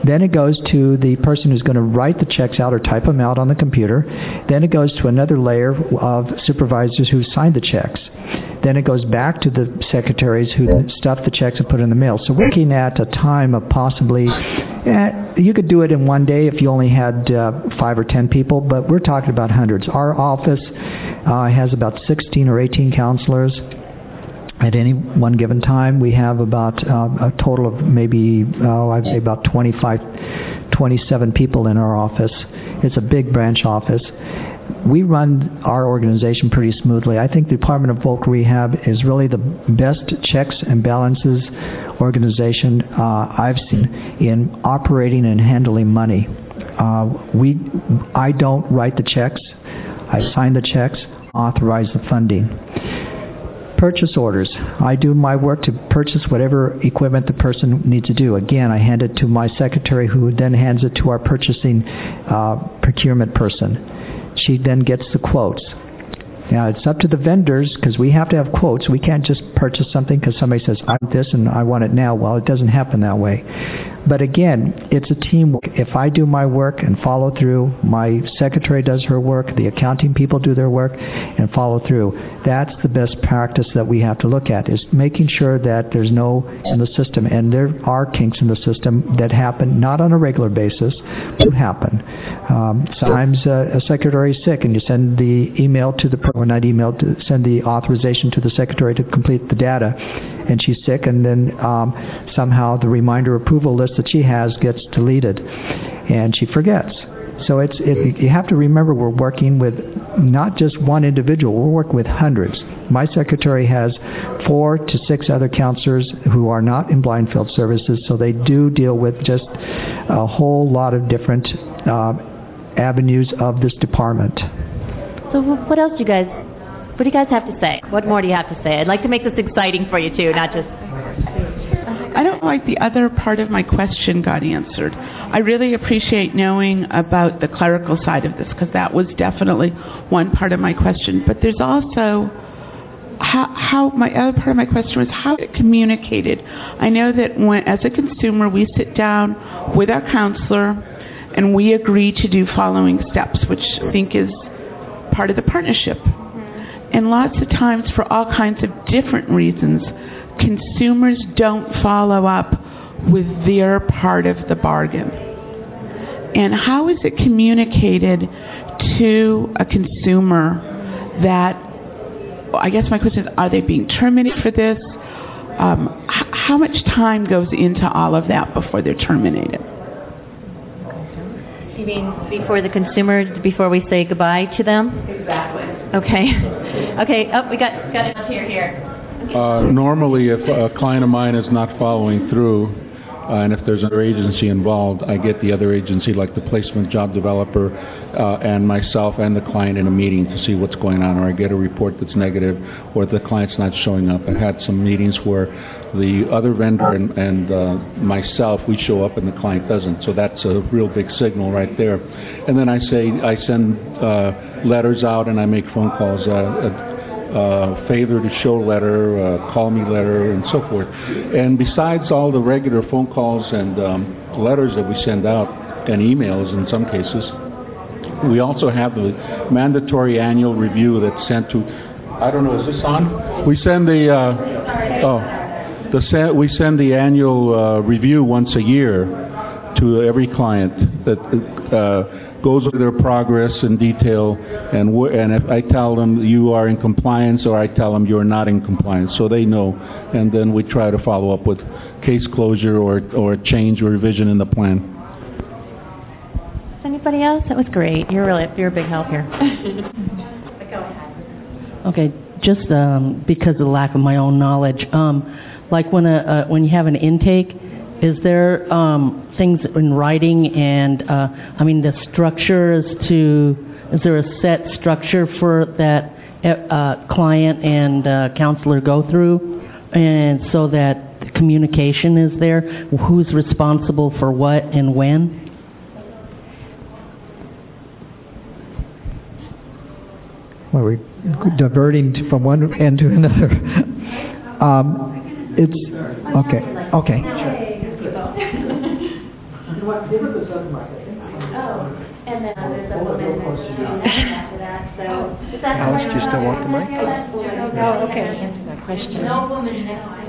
Then it goes to the person who's going to write the checks out or type them out on the computer. Then it goes to another layer of supervisors who sign the checks. Then it goes back to the secretaries who stuff the checks and put in the mail. So we're looking at a time of possibly, eh, you could do it in one day if you only had uh, five or ten people, but we're talking about hundreds. Our office uh, has about sixteen or eighteen counselors. At any one given time, we have about uh, a total of maybe, oh, I'd say about twenty-five, twenty-seven people in our office. It's a big branch office. We run our organization pretty smoothly. I think the Department of Voc Rehab is really the best checks and balances organization uh, I've seen in operating and handling money. Uh, we, I don't write the checks. I sign the checks, authorize the funding. Purchase orders. I do my work to purchase whatever equipment the person needs to do. Again, I hand it to my secretary, who then hands it to our purchasing uh, procurement person. She then gets the quotes. Now, it's up to the vendors, because we have to have quotes. We can't just purchase something because somebody says, I want this and I want it now. Well, it doesn't happen that way. But again, it's a teamwork. If I do my work and follow through, my secretary does her work, the accounting people do their work and follow through. That's the best practice that we have to look at, is making sure that there's no in the system. And there are kinks in the system that happen, not on a regular basis, do happen. Um, sometimes uh, a secretary is sick and you send the email to the, or not email, to send the authorization to the secretary to complete the data, and she's sick, and then um, somehow the reminder approval list that she has gets deleted, and she forgets. So it's it, you have to remember, we're working with not just one individual, we're working with hundreds. My secretary has four to six other counselors who are not in blind field services, so they do deal with just a whole lot of different uh, avenues of this department. So what else do you guys, what do you guys have to say? What more do you have to say? I'd like to make this exciting for you too, not just... I don't feel like the other part of my question got answered. I really appreciate knowing about the clerical side of this, because that was definitely one part of my question. But there's also how, how my other part of my question was how it communicated. I know that when, as a consumer, we sit down with our counselor and we agree to do following steps, which I think is part of the partnership. And lots of times, for all kinds of different reasons, consumers don't follow up with their part of the bargain. And how is it communicated to a consumer that, I guess my question is, are they being terminated for this? Um, h- how much time goes into all of that before they're terminated? You mean before the consumer, before we say goodbye to them? Exactly. Okay. Okay, oh, we got, got it up here, here. Uh, normally, if a client of mine is not following through, uh, and if there's another agency involved, I get the other agency, like the placement job developer, uh, and myself and the client in a meeting to see what's going on, or I get a report that's negative, or the client's not showing up. I've had some meetings where the other vendor and, and uh, myself, we show up and the client doesn't. So that's a real big signal right there. And then I say, I send uh, letters out and I make phone calls. Uh, uh, Uh, favor to show letter, uh, call me letter, and so forth. And besides all the regular phone calls and um, letters that we send out, and emails in some cases, we also have the mandatory annual review that's sent to, I don't know, is this on? We send the, uh, oh, the we send the annual uh, review once a year to every client that uh, goes over their progress in detail, and w- and if I tell them you are in compliance, or I tell them you're not in compliance, so they know, and then we try to follow up with case closure or or change or revision in the plan. Anybody else? That was great. You're really you're a big help here. Okay, just um, because of the lack of my own knowledge, um, like when a uh, when you have an intake, is there um, things in writing and, uh, I mean, the structure is to, is there a set structure for that uh, client and uh, counselor go through, and so that the communication is there? Who's responsible for what and when? Well, we're diverting from one end to another. um, it's, okay, okay. what? Give her the second mic, I think. Oh, and then there's a woman after that, so. Is that Alice, do you still want the mic? Oh, okay. Answer that question. No woman now, I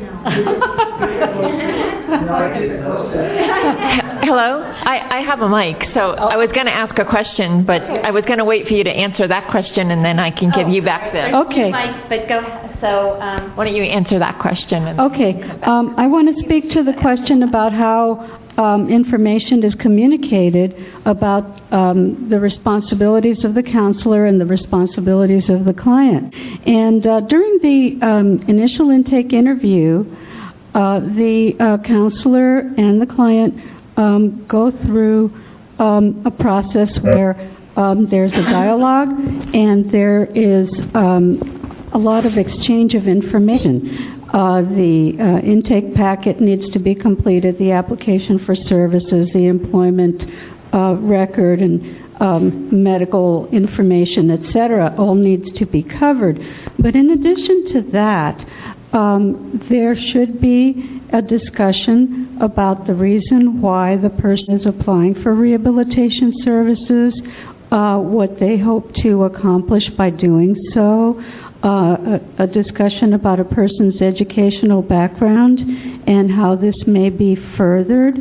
know. Hello, I, I have a mic, so I was going to ask a question, but I was going to wait for you to answer that question, and then I can give you back the. Okay. But go, so. Um, Why don't you answer that question? And Okay. Um, I want to speak to the question about how um, information is communicated about um, the responsibilities of the counselor and the responsibilities of the client. And uh, during the um, initial intake interview, uh, the uh, counselor and the client um, go through um, a process where um, there's a dialogue and there is um, a lot of exchange of information. Uh, the uh, intake packet needs to be completed, the application for services, the employment uh, record, and um, medical information, et cetera, all needs to be covered. But in addition to that, um, there should be a discussion about the reason why the person is applying for rehabilitation services, uh, what they hope to accomplish by doing so, Uh, a, a discussion about a person's educational background and how this may be furthered.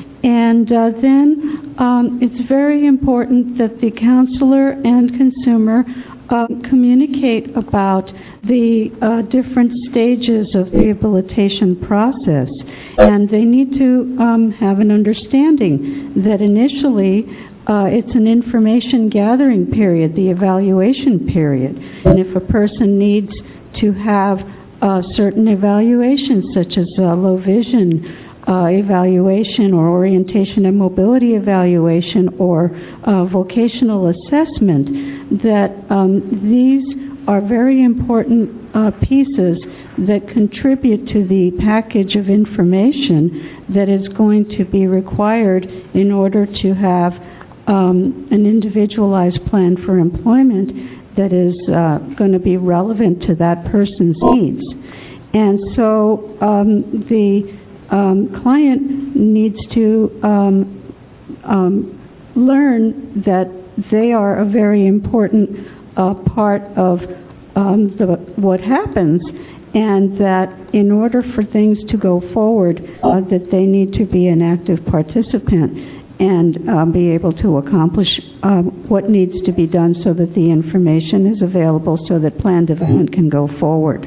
And uh, then um, it's very important that the counselor and consumer uh, communicate about the uh, different stages of the rehabilitation process. And they need to um, have an understanding that initially Uh, it's an information gathering period, the evaluation period. And if a person needs to have uh, certain evaluations, such as uh, low vision uh, evaluation or orientation and mobility evaluation or uh, vocational assessment, that um, these are very important uh, pieces that contribute to the package of information that is going to be required in order to have Um, an individualized plan for employment that is uh, going to be relevant to that person's needs. And so um, the um, client needs to um, um, learn that they are a very important uh, part of um, the, what happens, and that in order for things to go forward, uh, that they need to be an active participant and um, be able to accomplish um, what needs to be done so that the information is available so that plan development can go forward.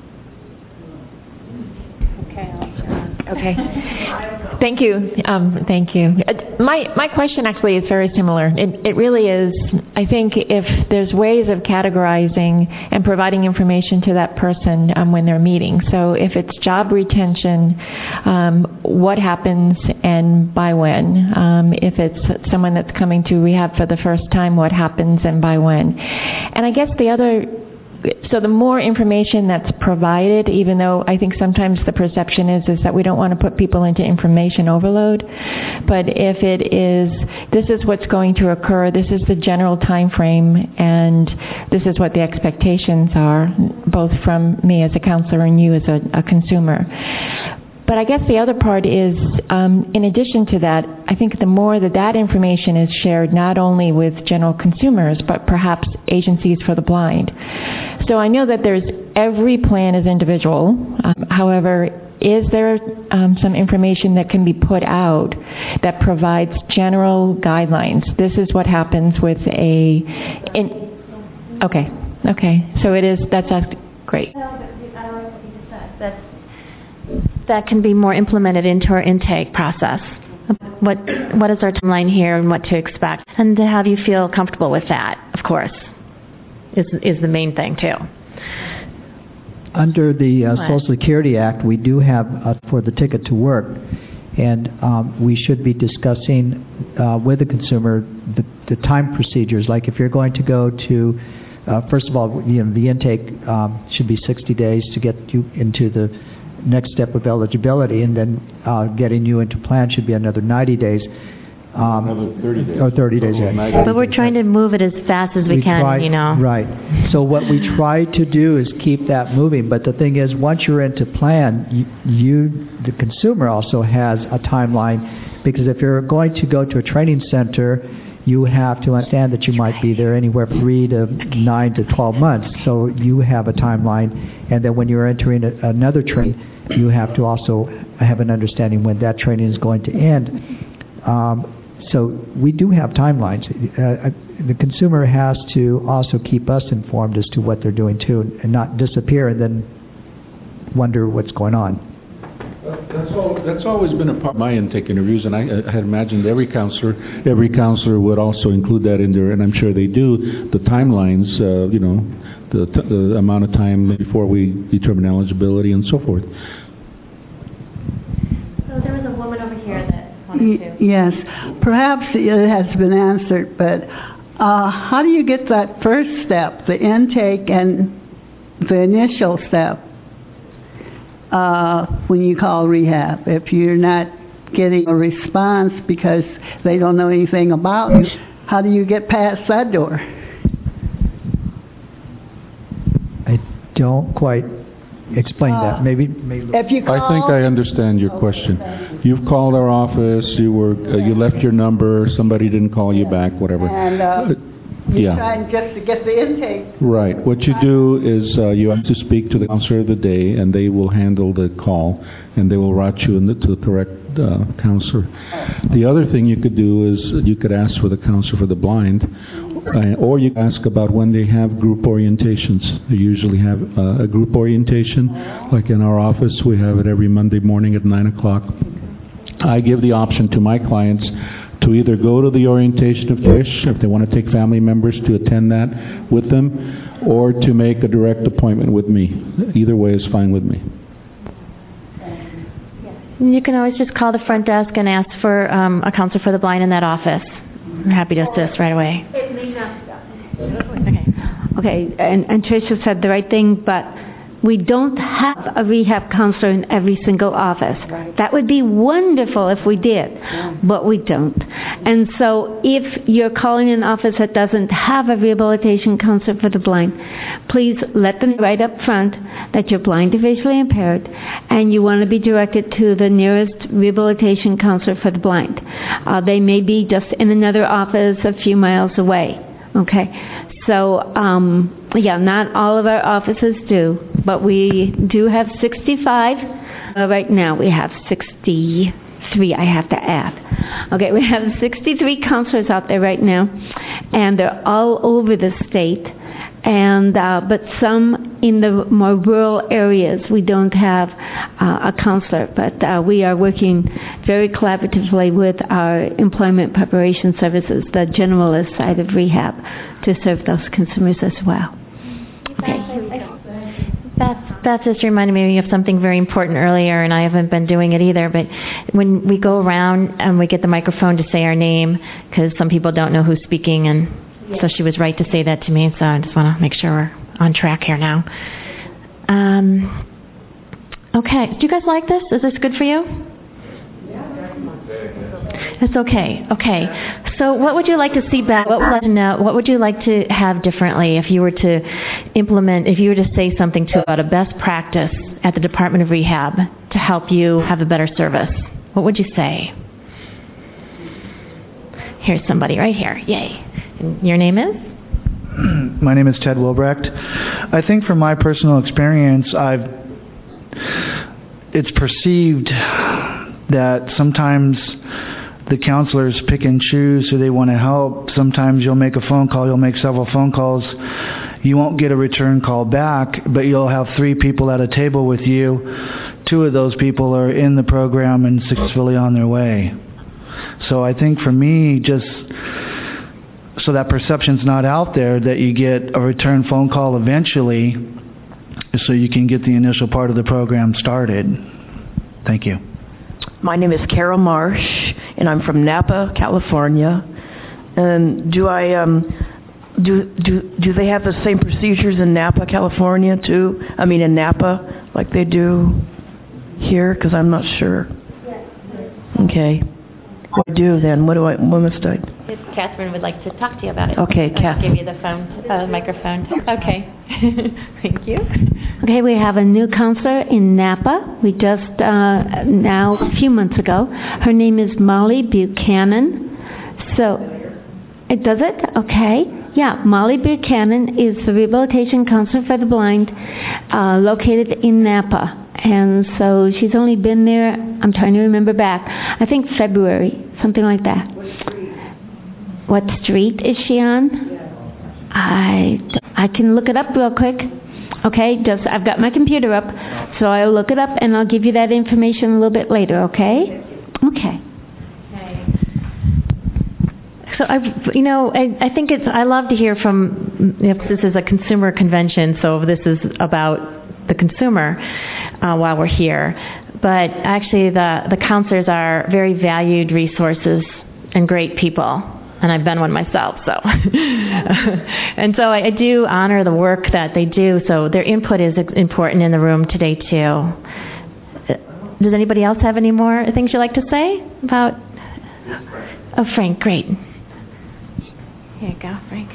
Okay. Okay. Thank you. Um, thank you. Uh, my my question actually is very similar. It, it really is. I think if there's ways of categorizing and providing information to that person um, when they're meeting. So if it's job retention, um, what happens and by when? Um, if it's someone that's coming to rehab for the first time, what happens and by when? And I guess the other So the more information that's provided, even though I think sometimes the perception is is that we don't want to put people into information overload, but if it is, this is what's going to occur, this is the general time frame, and this is what the expectations are, both from me as a counselor and you as a, a consumer. But I guess the other part is, um, in addition to that, I think the more that that information is shared not only with general consumers, but perhaps agencies for the blind. So I know that there's, every plan is individual. Um, however, is there um, some information that can be put out that provides general guidelines? This is what happens with a... In, okay, okay. So it is, that's, that's great. That's that can be more implemented into our intake process. What what is our timeline here and what to expect, and to have you feel comfortable with that, of course, is is the main thing too. Under the uh, Social Security Act, we do have uh, for the ticket to work, and um, we should be discussing uh, with the consumer the, the time procedures. Like if you're going to go to, uh, first of all, you know, the intake um, should be sixty days to get you into the next step of eligibility, and then uh, getting you into plan should be another ninety days. Um, another thirty days. Or thirty days, yeah. But we're trying to move it as fast as we, we can, try, you know. Right. So what we try to do is keep that moving, but the thing is, once you're into plan, you, you the consumer also has a timeline, because if you're going to go to a training center, you have to understand that you might be there anywhere from three to nine to twelve months. So you have a timeline, and then when you're entering a, another training, you have to also have an understanding when that training is going to end. Um, so we do have timelines. Uh, the consumer has to also keep us informed as to what they're doing too, and not disappear and then wonder what's going on. That's, all, that's always been a part of my intake interviews, and I, I had imagined every counselor, every counselor would also include that in there, and I'm sure they do. The timelines, uh, you know, the, t- the amount of time before we determine eligibility and so forth. So there was a woman over here that wanted to. Yes, perhaps it has been answered, but uh, how do you get that first step, the intake and the initial step? Uh, when you call rehab, if you're not getting a response because they don't know anything about you, how do you get past that door? I don't quite explain uh, that. Maybe, maybe. If you call, I think I understand your question. You've called our office. You were uh, you left your number. Somebody didn't call you back. Whatever. And uh, you're yeah. trying just to get the intake. Right. What you do is uh, you have to speak to the counselor of the day, and they will handle the call, and they will route you in the, to the correct uh, counselor. The other thing you could do is you could ask for the counselor for the blind, uh, or you can ask about when they have group orientations. They usually have uh, a group orientation. Like in our office, we have it every Monday morning at nine o'clock. I give the option to my clients to either go to the orientation if they wish, if they want to take family members to attend that with them, or to make a direct appointment with me. Either way is fine with me. You can always just call the front desk and ask for um, a counselor for the blind in that office. I'm happy to assist right away. It may not stop. Okay. Okay, and, and Tricia said the right thing, but we don't have a rehab counselor in every single office. Right. That would be wonderful if we did, yeah. But we don't. And so if you're calling an office that doesn't have a rehabilitation counselor for the blind, please let them know right up front that you're blind or visually impaired and you want to be directed to the nearest rehabilitation counselor for the blind. Uh, they may be just in another office a few miles away. Okay, so um, yeah, not all of our offices do, but we do have sixty-five. Uh, right now we have sixty-three, I have to add. Okay, we have sixty-three counselors out there right now, and they're all over the state. And uh, but some in the more rural areas, we don't have uh, a counselor, but uh, we are working very collaboratively with our employment preparation services, the generalist side of rehab, to serve those consumers as well. Okay. That's, that just reminded me of something very important earlier, and I haven't been doing it either, but when we go around and we get the microphone to say our name, because some people don't know who's speaking, and so she was right to say that to me, so I just want to make sure we're on track here now. Um, okay, do you guys like this? Is this good for you? It's okay. Okay. So what would you like to see back? What would you like to know? What would you like to have differently if you were to implement, if you were to say something to about a best practice at the Department of Rehab to help you have a better service? What would you say? Here's somebody right here. Yay. And your name is? My name is Ted Wilbrecht. I think from my personal experience, I've it's perceived that sometimes the counselors pick and choose who they want to help. Sometimes you'll make a phone call, you'll make several phone calls. You won't get a return call back, but you'll have three people at a table with you. Two of those people are in the program and successfully on their way. So I think for me, just so that perception's not out there, that you get a return phone call eventually so you can get the initial part of the program started. Thank you. My name is Carol Marsh, and I'm from Napa, California. And do I um, do do do they have the same procedures in Napa, California too? I mean, in Napa, like they do here? Because I'm not sure. Okay. What do I do then? What do I? What must I? Catherine would like to talk to you about it. Okay, I'll Catherine. give you the phone, uh, microphone. Okay. Thank you. Okay, we have a new counselor in Napa. We just, uh, now, a few months ago. Her name is Molly Buchanan. So, it does it? Okay. Yeah, Molly Buchanan is the rehabilitation counselor for the blind, uh, located in Napa. And so she's only been there, I'm trying to remember back, I think February, something like that. What street is she on? I, I can look it up real quick. Okay, just I've got my computer up, so I'll look it up and I'll give you that information a little bit later, okay? Okay. So I, you know, I, I think it's. I love to hear from. If this is a consumer convention, so this is about the consumer uh, while we're here. But actually, the the counselors are very valued resources and great people. And I've been one myself, so. And so I, I do honor the work that they do, so their input is important in the room today, too. Does anybody else have any more things you'd like to say about? Oh, Frank, great. Here you go, Frank.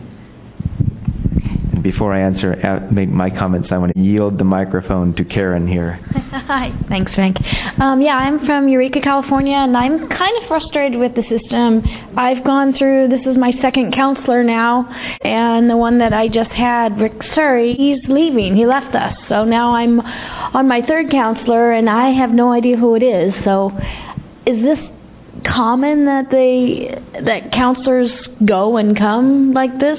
Before I answer, uh, make my comments, I want to yield the microphone to Karen here. Hi. Thanks, Frank. Um, yeah, I'm from Eureka, California, and I'm kind of frustrated with the system. I've gone through, this is my second counselor now, and the one that I just had, Rick Surrey, he's leaving. He left us. So now I'm on my third counselor, and I have no idea who it is. So is this common that they that counselors go and come like this?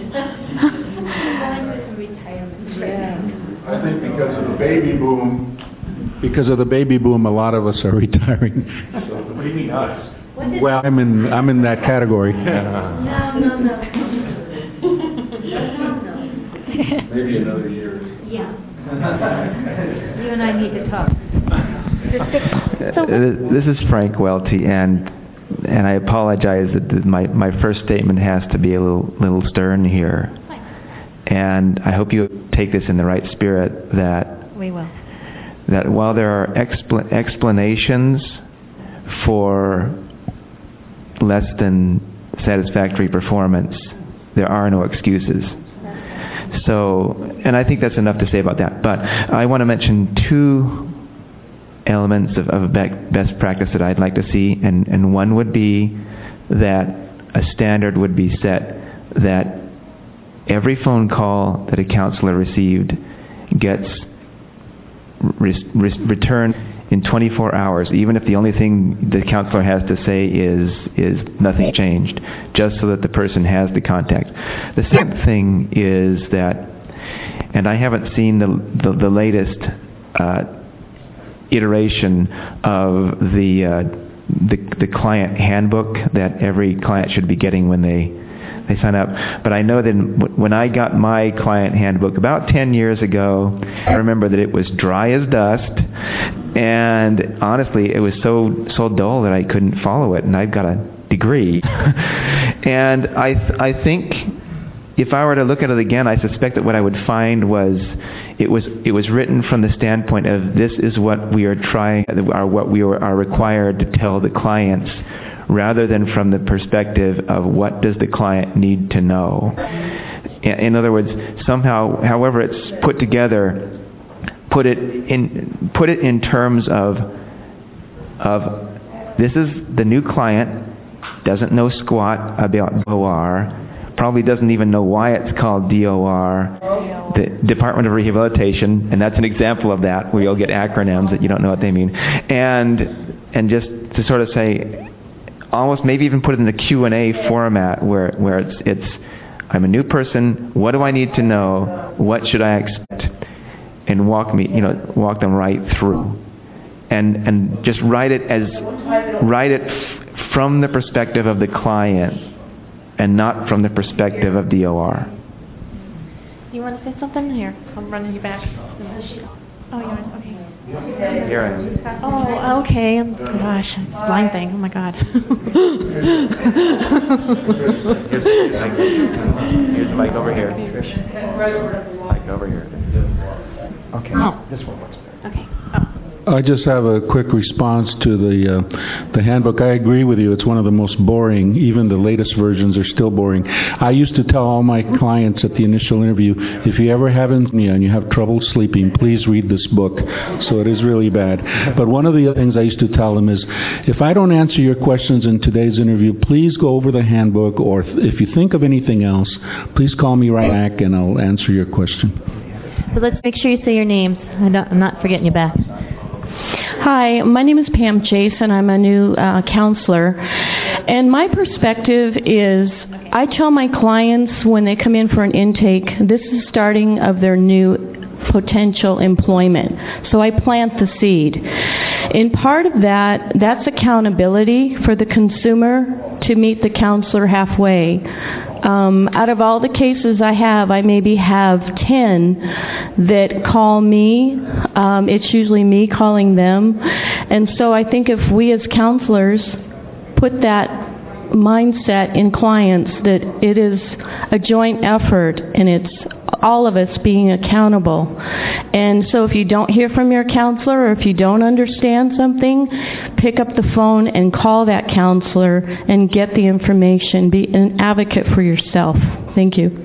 I think because of the baby boom, because of the baby boom, a lot of us are retiring. So, what do you mean us? Well, I'm in I'm in that category. No, no, no. Maybe another year. Yeah. You and I need to talk. Uh, this is Frank Welty, and and I apologize that my my first statement has to be a little little stern here. And I hope you take this in the right spirit that we will. That while there are expl- explanations for less than satisfactory performance, there are no excuses. So, and I think that's enough to say about that. But I want to mention two elements of, of best practice that I'd like to see, and, and one would be that a standard would be set that every phone call that a counselor received gets re- re- returned in twenty-four hours, even if the only thing the counselor has to say is is nothing changed, just so that the person has the contact. The second thing is that, and I haven't seen the the, the latest uh, iteration of the, uh, the the client handbook that every client should be getting when they they sign up. But I know that when I got my client handbook about ten years ago, I remember that it was dry as dust, and honestly, it was so so dull that I couldn't follow it, and I've got a degree. And I th- I think if I were to look at it again, I suspect that what I would find was it was it was written from the standpoint of this is what we are trying, or what we are required to tell the clients, rather than from the perspective of what does the client need to know. In other words, somehow, however it's put together, put it in put it in terms of of this is the new client, doesn't know squat about D O R, probably doesn't even know why it's called D O R, the Department of Rehabilitation, and that's an example of that, where you'll get acronyms that you don't know what they mean, and and just to sort of say, almost maybe even put it in the Q and A format where where it's it's I'm a new person, what do I need to know, what should I expect, and walk me you know walk them right through, and and just write it as write it f- from the perspective of the client and not from the perspective of D O R. You want to say something? Here, I'm running you back. Oh, you're okay. Here I am. Oh, okay. Gosh, blind thing. Oh my God. Here's the mic over here. Mic over here. Okay. Oh. This one works better. Okay. Oh. I just have a quick response to the uh, the handbook. I agree with you. It's one of the most boring. Even the latest versions are still boring. I used to tell all my clients at the initial interview, if you ever have insomnia and you have trouble sleeping, please read this book. So it is really bad. But one of the other things I used to tell them is, if I don't answer your questions in today's interview, please go over the handbook, or if you think of anything else, please call me right back and I'll answer your question. So let's make sure you say your names. I don't, I'm not forgetting you, Beth. Hi, my name is Pam Chase, and I'm a new uh, counselor. And my perspective is, I tell my clients when they come in for an intake, this is starting of their new potential employment. So I plant the seed. In part of that, that's accountability for the consumer to meet the counselor halfway. Um, out of all the cases I have, I maybe have ten that call me. Um, it's usually me calling them. And so I think if we as counselors put that mindset in clients that it is a joint effort and it's all of us being accountable. And so if you don't hear from your counselor or if you don't understand something, pick up the phone and call that counselor and get the information. Be an advocate for yourself. Thank you.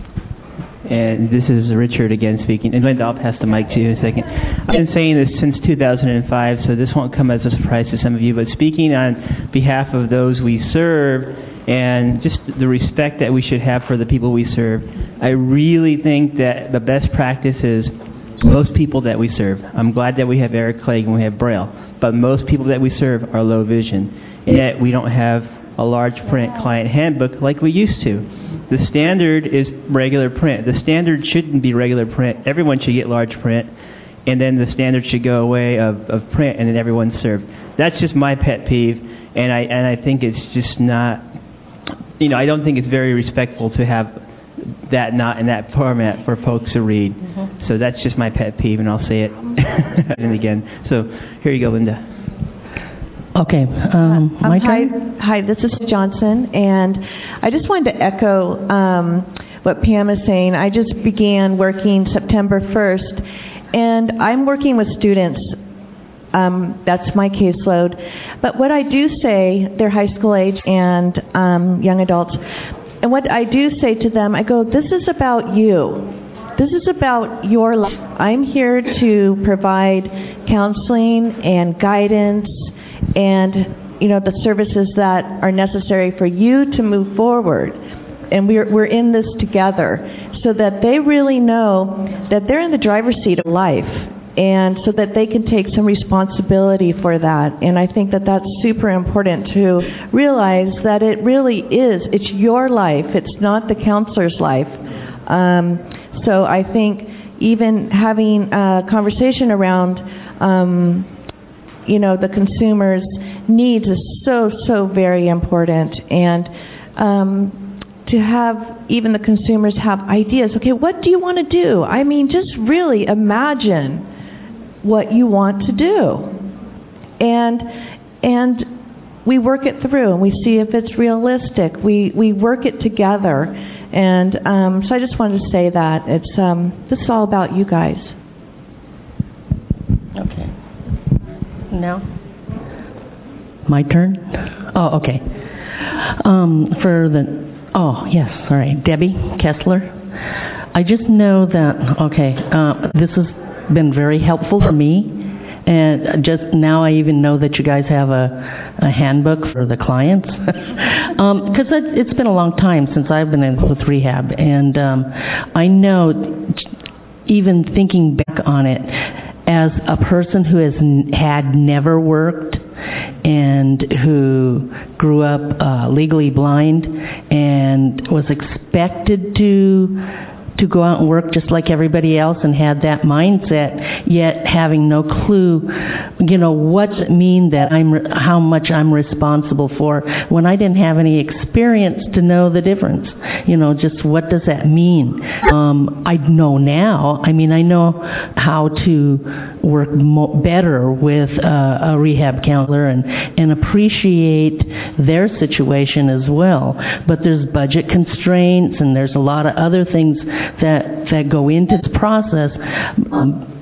And this is Richard again speaking. And Linda, I'll pass the mic to you in a second. I've been saying this since two thousand five, so this won't come as a surprise to some of you, but speaking on behalf of those we serve and just the respect that we should have for the people we serve, I really think that the best practice is most people that we serve. I'm glad that we have Eric Clegg and we have Braille, but most people that we serve are low vision, and yet we don't have a large print client handbook like we used to. The standard is regular print. The standard shouldn't be regular print. Everyone should get large print, and then the standard should go away of, of print, and then everyone's served. That's just my pet peeve, and I and I think it's just not, you know, I don't think it's very respectful to have that not in that format for folks to read. Mm-hmm. So that's just my pet peeve, and I'll say it and again. So here you go, Linda. Okay, um, my um, hi, turn? hi, this is Johnson, and I just wanted to echo um, what Pam is saying. I just began working September first, and I'm working with students. Um, that's my caseload. But what I do say, they're high school age and um, young adults, and what I do say to them, I go, this is about you. This is about your life. I'm here to provide counseling and guidance and, you know, the services that are necessary for you to move forward. And we're we're in this together so that they really know that they're in the driver's seat of life, and so that they can take some responsibility for that. And I think that that's super important to realize that it really is. It's your life. It's not the counselor's life. Um, so I think even having a conversation around um, you know, the consumer's needs is so, so very important. And um, to have even the consumers have ideas. Okay, what do you want to do? I mean, just really imagine what you want to do. And and we work it through and we see if it's realistic. We, we work it together. And um, so I just wanted to say that. It's um, this is all about you guys. Okay. Now? My turn? Oh, okay. Um, for the, oh, yes, all right. Debbie Kessler. I just know that, okay, uh, this has been very helpful for me. And just now I even know that you guys have a, a handbook for the clients. Because um, it, it's been a long time since I've been in with rehab. And um, I know, even thinking back on it, as a person who has n- had never worked and who grew up uh, legally blind and was expected to to go out and work just like everybody else and had that mindset, yet having no clue, you know, what's it mean that I'm, re- how much I'm responsible for when I didn't have any experience to know the difference. You know, just what does that mean? Um, I know now. I mean, I know how to work mo- better with uh, a rehab counselor and, and appreciate their situation as well. But there's budget constraints and there's a lot of other things that that go into this process. Um,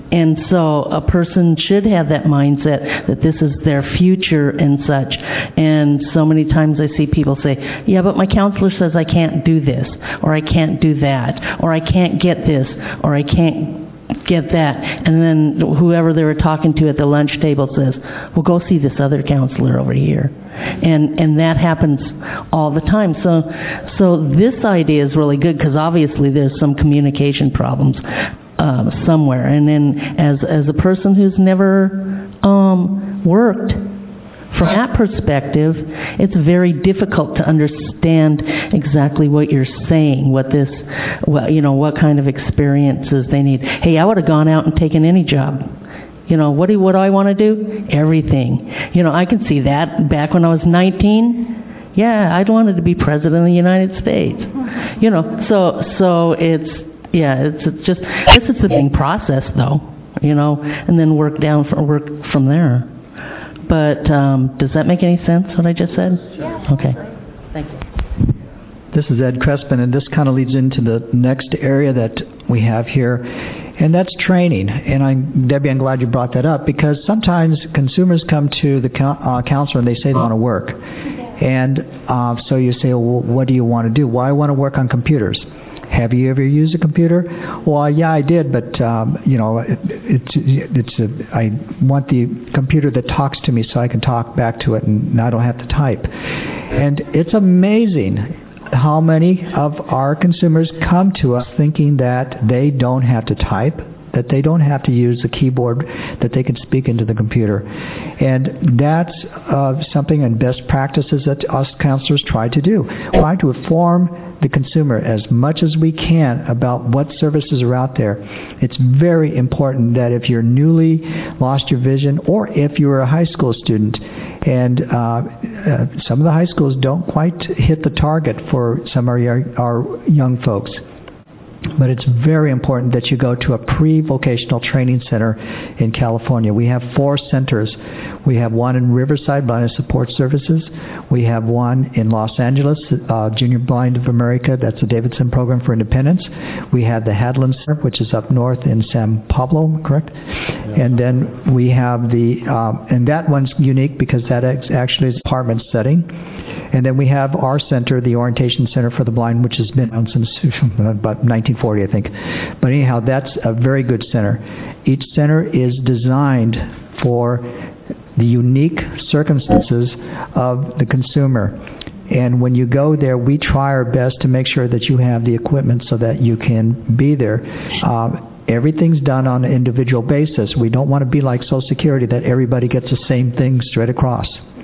And so a person should have that mindset that this is their future and such. And so many times I see people say, yeah, but my counselor says I can't do this, or I can't do that, or I can't get this, or I can't get that. And then whoever they were talking to at the lunch table says, well, go see this other counselor over here. And and that happens all the time. So so this idea is really good because obviously there's some communication problems uh, somewhere. And then as as a person who's never um, worked, from that perspective, it's very difficult to understand exactly what you're saying, what this, what, you know, what kind of experiences they need. Hey, I would have gone out and taken any job. You know, what do what do I want to do? Everything. You know, I can see that back when I was nineteen. Yeah, I wanted to be president of the United States. You know, so so it's yeah, it's, it's just this is the big process though. You know, and then work down for work from there. But um, does that make any sense, what I just said? Yeah. Okay. Thank you. This is Ed Crespin, and this kind of leads into the next area that we have here, and that's training. And I, Debbie, I'm glad you brought that up, because sometimes consumers come to the uh, counselor and they say they want to work. And uh, so you say, well, what do you want to do? Well, I want to work on computers. Have you ever used a computer? Well, yeah, I did, but um, you know, it, it's it's a, I want the computer that talks to me so I can talk back to it and I don't have to type. And it's amazing how many of our consumers come to us thinking that they don't have to type, that they don't have to use the keyboard, that they can speak into the computer. And that's uh, something in best practices that us counselors try to do. Try to inform the consumer as much as we can about what services are out there. It's very important that if you're newly lost your vision, or if you're a high school student, and uh, uh, some of the high schools don't quite hit the target for some of our, our young folks. But it's very important that you go to a pre-vocational training center in California. We have four centers. We have one in Riverside, Blind Support Services. We have one in Los Angeles, uh, Junior Blind of America. That's the Davidson Program for Independence. We have the Hadlin Center, which is up north in San Pablo, correct? Yeah. And then we have the, um, and that one's unique because that actually is apartment setting. And then we have our center, the Orientation Center for the Blind, which has been around since about nineteen forty, I think. But anyhow, that's a very good center. Each center is designed for the unique circumstances of the consumer. And when you go there, we try our best to make sure that you have the equipment so that you can be there. Um, everything's done on an individual basis. We don't want to be like Social Security, that everybody gets the same thing straight across.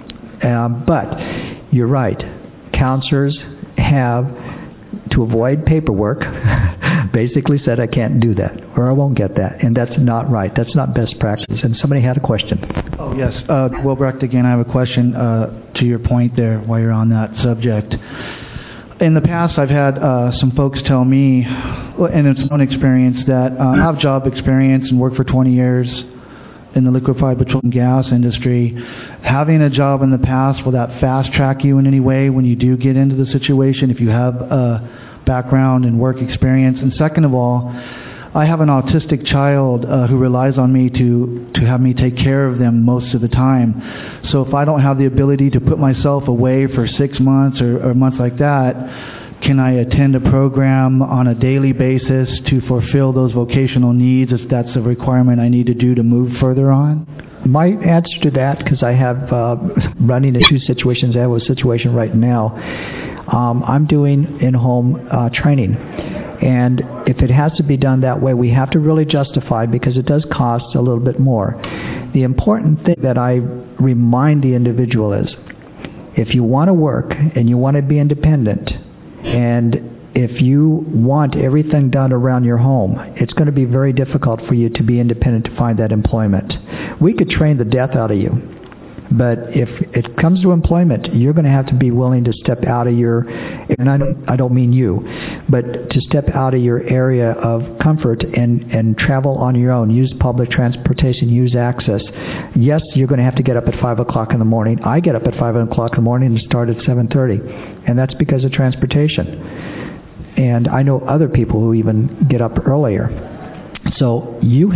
Um, but you're right. Counselors have, to avoid paperwork, basically said, I can't do that, or I won't get that. And that's not right. That's not best practice. And somebody had a question. Oh, yes. Uh, Will Brecht again. I have a question uh, to your point there while you're on that subject. In the past, I've had uh, some folks tell me, and it's my own experience, that uh, I have job experience and worked for twenty years in the liquefied petroleum gas industry. Having a job in the past, will that fast track you in any way when you do get into the situation, if you have a background and work experience? And second of all, I have an autistic child uh, who relies on me to, to have me take care of them most of the time. So if I don't have the ability to put myself away for six months or, or months like that, can I attend a program on a daily basis to fulfill those vocational needs if that's a requirement I need to do to move further on? My answer to that, because I have uh, running into two situations, I have a situation right now. Um, I'm doing in-home uh, training. And if it has to be done that way, we have to really justify, because it does cost a little bit more. The important thing that I remind the individual is, if you want to work and you want to be independent, and if you want everything done around your home, it's going to be very difficult for you to be independent to find that employment. We could train the death out of you, but if it comes to employment, you're going to have to be willing to step out of your, and I don't, I don't mean you, but to step out of your area of comfort and, and travel on your own, use public transportation, use access. Yes, you're going to have to get up at five o'clock in the morning. I get up at five o'clock in the morning and start at seven thirty, and that's because of transportation. And I know other people who even get up earlier. So you have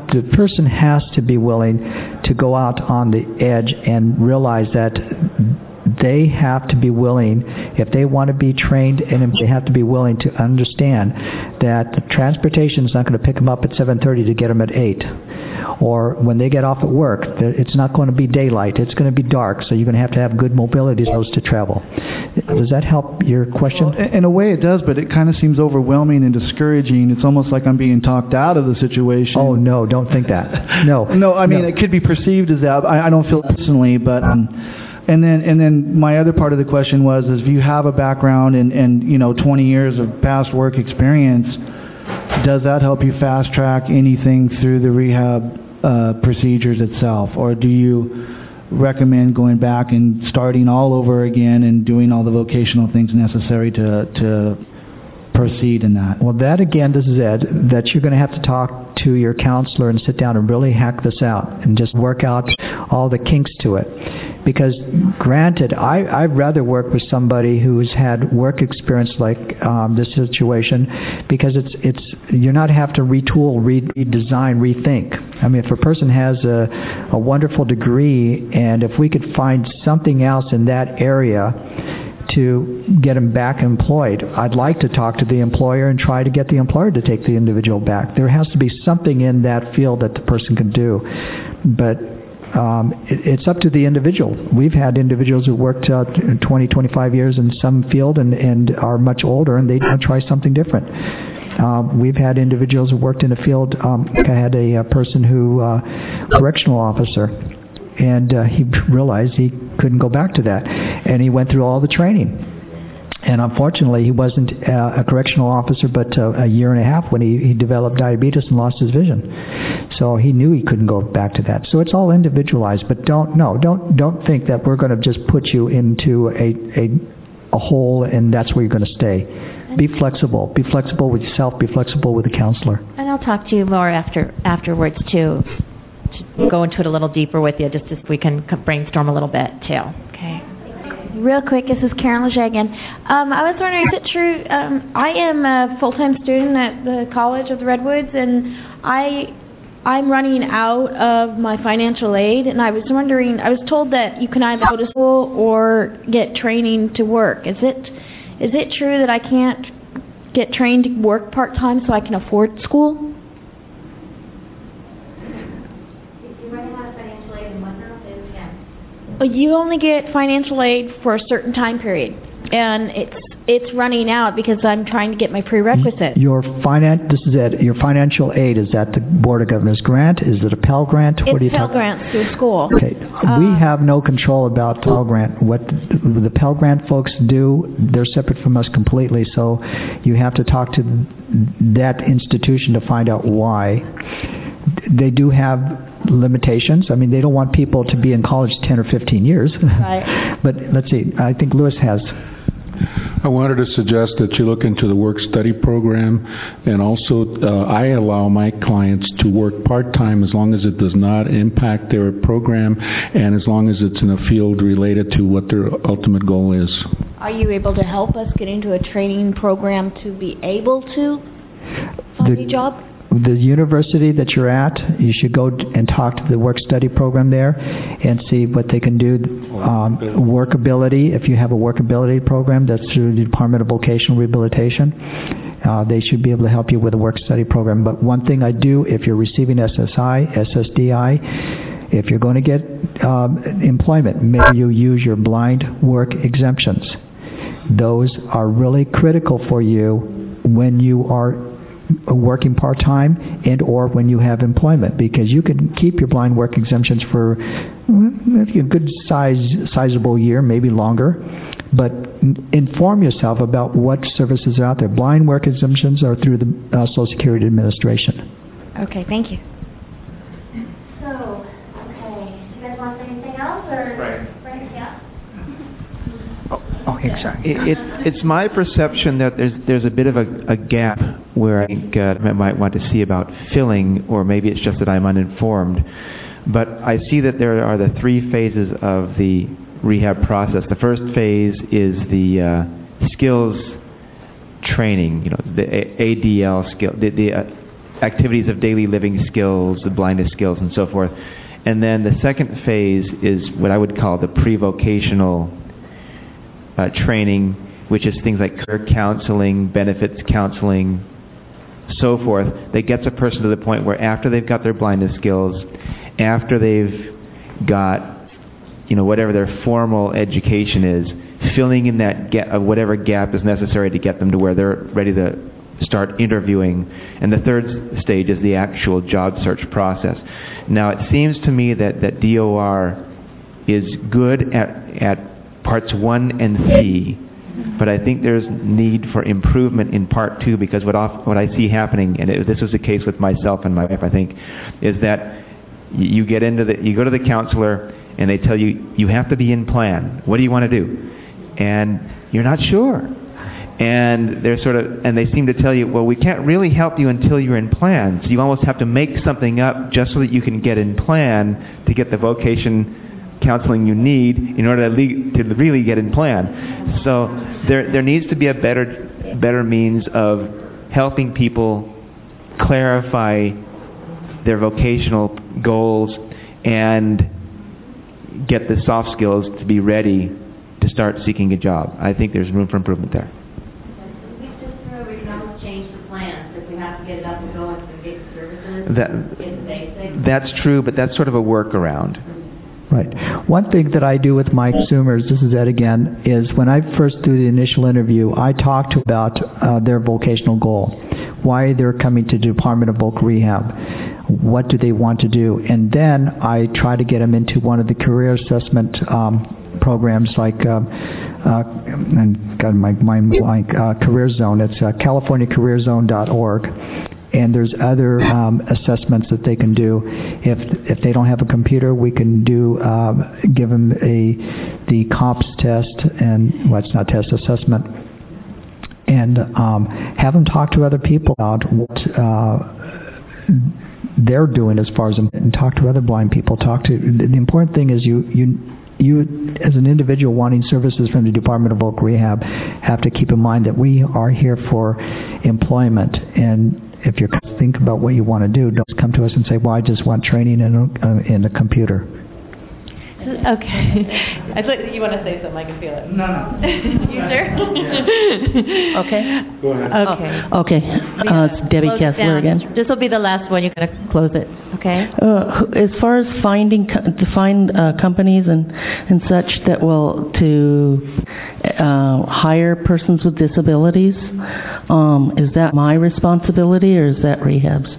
the person has to be willing to go out on the edge and realize that they have to be willing, if they want to be trained, and if they have to be willing to understand that the transportation is not going to pick them up at seven thirty to get them at eight. Or when they get off at work, it's not going to be daylight, it's going to be dark, so you're going to have to have good mobility skills to travel. Does that help your question? Well, in a way it does, but it kind of seems overwhelming and discouraging. It's almost like I'm being talked out of the situation. Oh, no, don't think that. No. No, I mean, no. it could be perceived as that. I, I don't feel it personally, but... Um, And then, and then my other part of the question was, is if you have a background and, and you know, twenty years of past work experience, does that help you fast track anything through the rehab uh, procedures itself, or do you recommend going back and starting all over again and doing all the vocational things necessary to to proceed in that? Well, that again, this is Ed, that you're going to have to talk to your counselor and sit down and really hack this out and just work out all the kinks to it. Because granted, I, I'd rather work with somebody who's had work experience like um, this situation, because it's it's you're not have to retool, redesign, rethink. I mean, if a person has a, a wonderful degree, and if we could find something else in that area to get them back employed, I'd like to talk to the employer and try to get the employer to take the individual back. There has to be something in that field that the person can do. But um, it, it's up to the individual. We've had individuals who worked uh, twenty, twenty-five years in some field and, and are much older, and they want to try something different. Um, we've had individuals who worked in a field. Um, I had a, a person who, uh, correctional officer, and uh, he realized he couldn't go back to that. And he went through all the training. And unfortunately, he wasn't uh, a correctional officer but uh, a year and a half when he, he developed diabetes and lost his vision. So he knew he couldn't go back to that. So it's all individualized. But don't, no, don't, don't think that we're going to just put you into a, a, a hole and that's where you're going to stay. Be flexible. Be flexible with yourself. Be flexible with the counselor. And I'll talk to you more after afterwards, too. To go into it a little deeper with you, just so we can brainstorm a little bit too. Okay. Real quick, this is Karen Leger again. Um, I was wondering, is it true? Um, I am a full-time student at the College of the Redwoods, and I I'm running out of my financial aid. And I was wondering, I was told that you can either go to school or get training to work. Is it is it true that I can't get trained to work part-time so I can afford school? You only get financial aid for a certain time period, and it's it's running out because I'm trying to get my prerequisite. Your finan- this is it. Your financial aid, is that the Board of Governors grant? Is it a Pell Grant? It's what do you Pell talk- Grants through school. Okay, uh, we have no control about Pell Grant. What the, the Pell Grant folks do, they're separate from us completely. So you have to talk to that institution to find out why. They do have limitations. I mean, they don't want people to be in college ten or fifteen years. Right. But let's see, I think Lewis has. I wanted to suggest that you look into the work-study program, and also uh, I allow my clients to work part-time as long as it does not impact their program and as long as it's in a field related to what their ultimate goal is. Are you able to help us get into a training program to be able to find The- a job? The university that you're at, you should go and talk to the work-study program there and see what they can do. Um, workability, if you have a workability program, that's through the Department of Vocational Rehabilitation. Uh, they should be able to help you with a work-study program. But one thing I do, if you're receiving S S I, S S D I, if you're going to get um, employment, make sure you use your blind work exemptions. Those are really critical for you when you are working part-time and or when you have employment, because you can keep your blind work exemptions for a good size, sizable year, maybe longer, but inform yourself about what services are out there. Blind work exemptions are through the uh, Social Security Administration. Okay, thank you. So, okay, do you guys want to say anything else, or? Right. Right, yeah. Okay, sorry. It, it, it's my perception that there's there's a bit of a, a gap where I think uh, I might want to see about filling, or maybe it's just that I'm uninformed. But I see that there are the three phases of the rehab process. The first phase is the uh, skills training, you know, the A D L skill, the, the uh, activities of daily living skills, the blindness skills, and so forth. And then the second phase is what I would call the pre-vocational uh, training, which is things like career counseling, benefits counseling, so forth, that gets a person to the point where after they've got their blindness skills, after they've got, you know, whatever their formal education is, filling in that gap, uh, whatever gap is necessary to get them to where they're ready to start interviewing. And the third stage is the actual job search process. Now, it seems to me that, that D O R is good at, at parts one and three, but I think there's need for improvement in part two, because what, off, what I see happening, and it, this was the case with myself and my wife, I think, is that you get into the, you go to the counselor and they tell you, you have to be in plan. What do you want to do? And you're not sure. And they're sort of, and they seem to tell you, well, we can't really help you until you're in plan. So you almost have to make something up just so that you can get in plan to get the vocation counseling you need in order to, le- to really get in plan. So there there needs to be a better better means of helping people clarify their vocational goals and get the soft skills to be ready to start seeking a job. I think there's room for improvement there. Get it up and going for big services. That, it's basic. That's true, but that's sort of a workaround. Right. One thing that I do with my consumers, this is Ed again, is when I first do the initial interview, I talk to about uh, their vocational goal, why they're coming to the Department of Voc Rehab, what do they want to do, and then I try to get them into one of the career assessment um, programs like, uh, uh, and God, my mind blank, uh, Career Zone. It's uh, california career zone dot org. And there's other um, assessments that they can do. If if they don't have a computer, we can do um, give them a the COMPS test, and well, it's not test, assessment, and um, have them talk to other people about what uh, they're doing as far as, and talk to other blind people. Talk to the, the important thing is you you. You, as an individual wanting services from the Department of Voc Rehab, have to keep in mind that we are here for employment. And if you think about what you want to do, don't come to us and say, well, I just want training in a, uh, in a computer. Okay. I thought you want to say something. I can feel it. No, no. You sure? Okay. Go ahead. Okay. Oh, okay. Uh, it's Debbie Close it Kessler down. again. This will be the last one. You're going to close it. Okay. Uh, as far as finding co- to find uh, companies and and such that will to uh, hire persons with disabilities, um, is that my responsibility or is that Rehab's?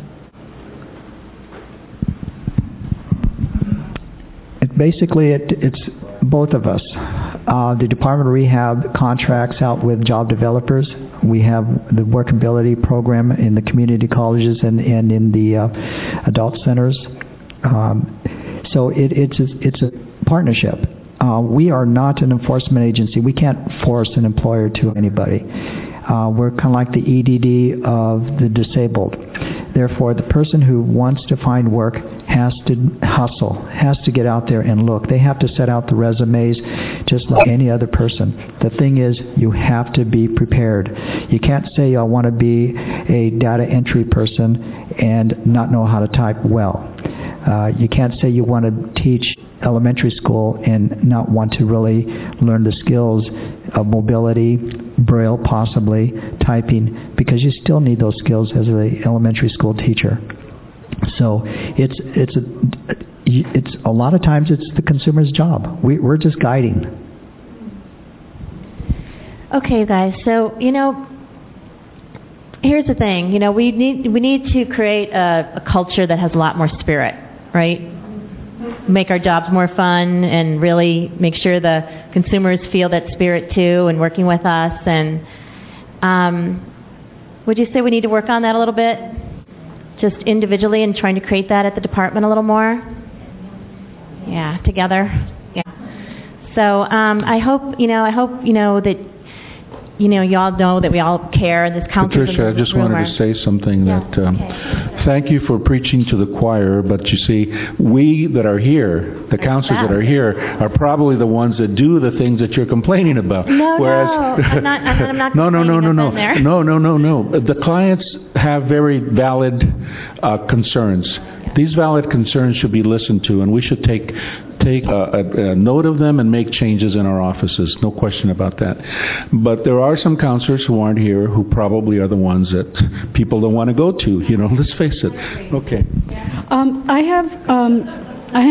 It, basically, it, it's both of us. Uh, the Department of Rehab contracts out with job developers. We have the workability program in the community colleges and, and in the uh, adult centers. Um, so it, it's, a, it's a partnership. Uh, we are not an enforcement agency. We can't force an employer to anybody. Uh, we're kind of like the E D D of the disabled. Therefore, the person who wants to find work has to hustle, has to get out there and look. They have to set out the resumes just like any other person. The thing is, you have to be prepared. You can't say, I want to be a data entry person and not know how to type well. Uh, you can't say you want to teach elementary school and not want to really learn the skills of mobility, Braille possibly, typing, because you still need those skills as an elementary school teacher. So it's it's a, it's a lot of times it's the consumer's job. We, we're just guiding. Okay, guys. So you know, here's the thing. You know, we need we need to create a, a culture that has a lot more spirit, right? Make our jobs more fun and really make sure the consumers feel that spirit too and working with us. And um, would you say we need to work on that a little bit? Just individually and trying to create that at the department a little more? Yeah, together. Yeah. So um, I hope, you know, I hope, you know, that you know, you all know that we all care, and this counselors Patricia, I just wanted to say something Yeah, that, um, thank you for preaching to the choir, but you see, we that are here, the counselors that are here, are probably the ones that do the things that you're complaining about. No, Whereas, no, I'm not, I'm not, I'm not no, no, no, no, complaining, no, I've been there. no, no, no, no. The clients have very valid uh, concerns. These valid concerns should be listened to, and we should take take a, a, a note of them and make changes in our offices. No question about that. But there are some counselors who aren't here who probably are the ones that people don't want to go to. You know, let's face it. Okay. Um, I have. Um, I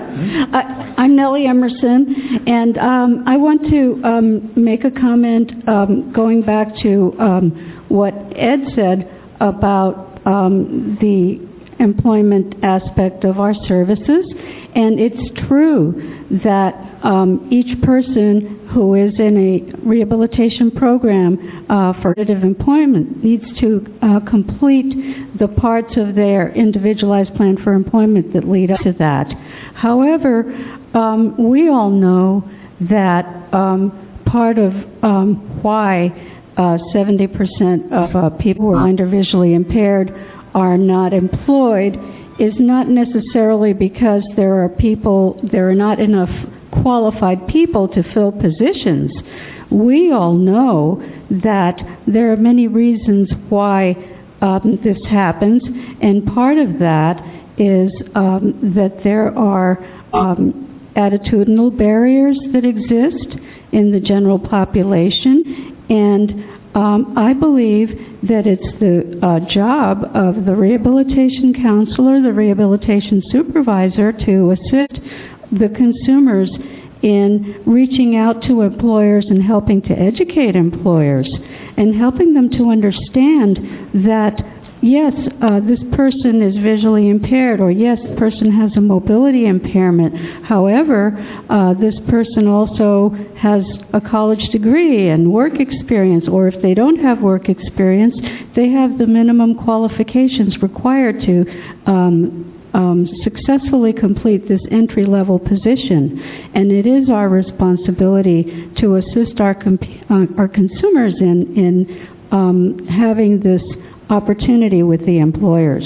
I, I'm Nellie Emerson, and um, I want to um, make a comment um, going back to um, what Ed said about um, the employment aspect of our services. And it's true that um, each person who is in a rehabilitation program uh, for competitive employment needs to uh, complete the parts of their individualized plan for employment that lead up to that. However, um, we all know that um, part of um, why uh, seventy percent of uh, people who are blind or visually impaired are not employed is not necessarily because there are people, there are not enough qualified people to fill positions. We all know that there are many reasons why um, this happens, and part of that is um, that there are um, attitudinal barriers that exist in the general population, and Um, I believe that it's the uh, job of the rehabilitation counselor, the rehabilitation supervisor, to assist the consumers in reaching out to employers and helping to educate employers and helping them to understand that, yes, uh, this person is visually impaired, or yes, this person has a mobility impairment. However, uh, this person also has a college degree and work experience, or if they don't have work experience, they have the minimum qualifications required to um, um, successfully complete this entry-level position. And it is our responsibility to assist our, comp- uh, our consumers in, in um, having this opportunity with the employers.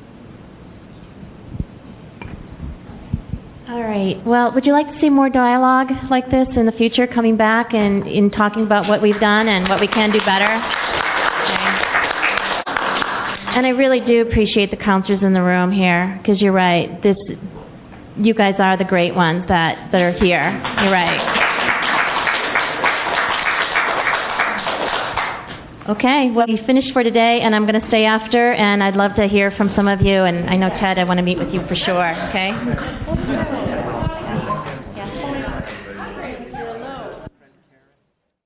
All right. Well, would you like to see more dialogue like this in the future, coming back and in talking about what we've done and what we can do better? Okay. And I really do appreciate the counselors in the room here, because you're right. This, you guys are the great ones that, that are here. You're right. Okay, well, we finished for today, and I'm going to stay after, and I'd love to hear from some of you, and I know, Ted, I want to meet with you for sure, okay?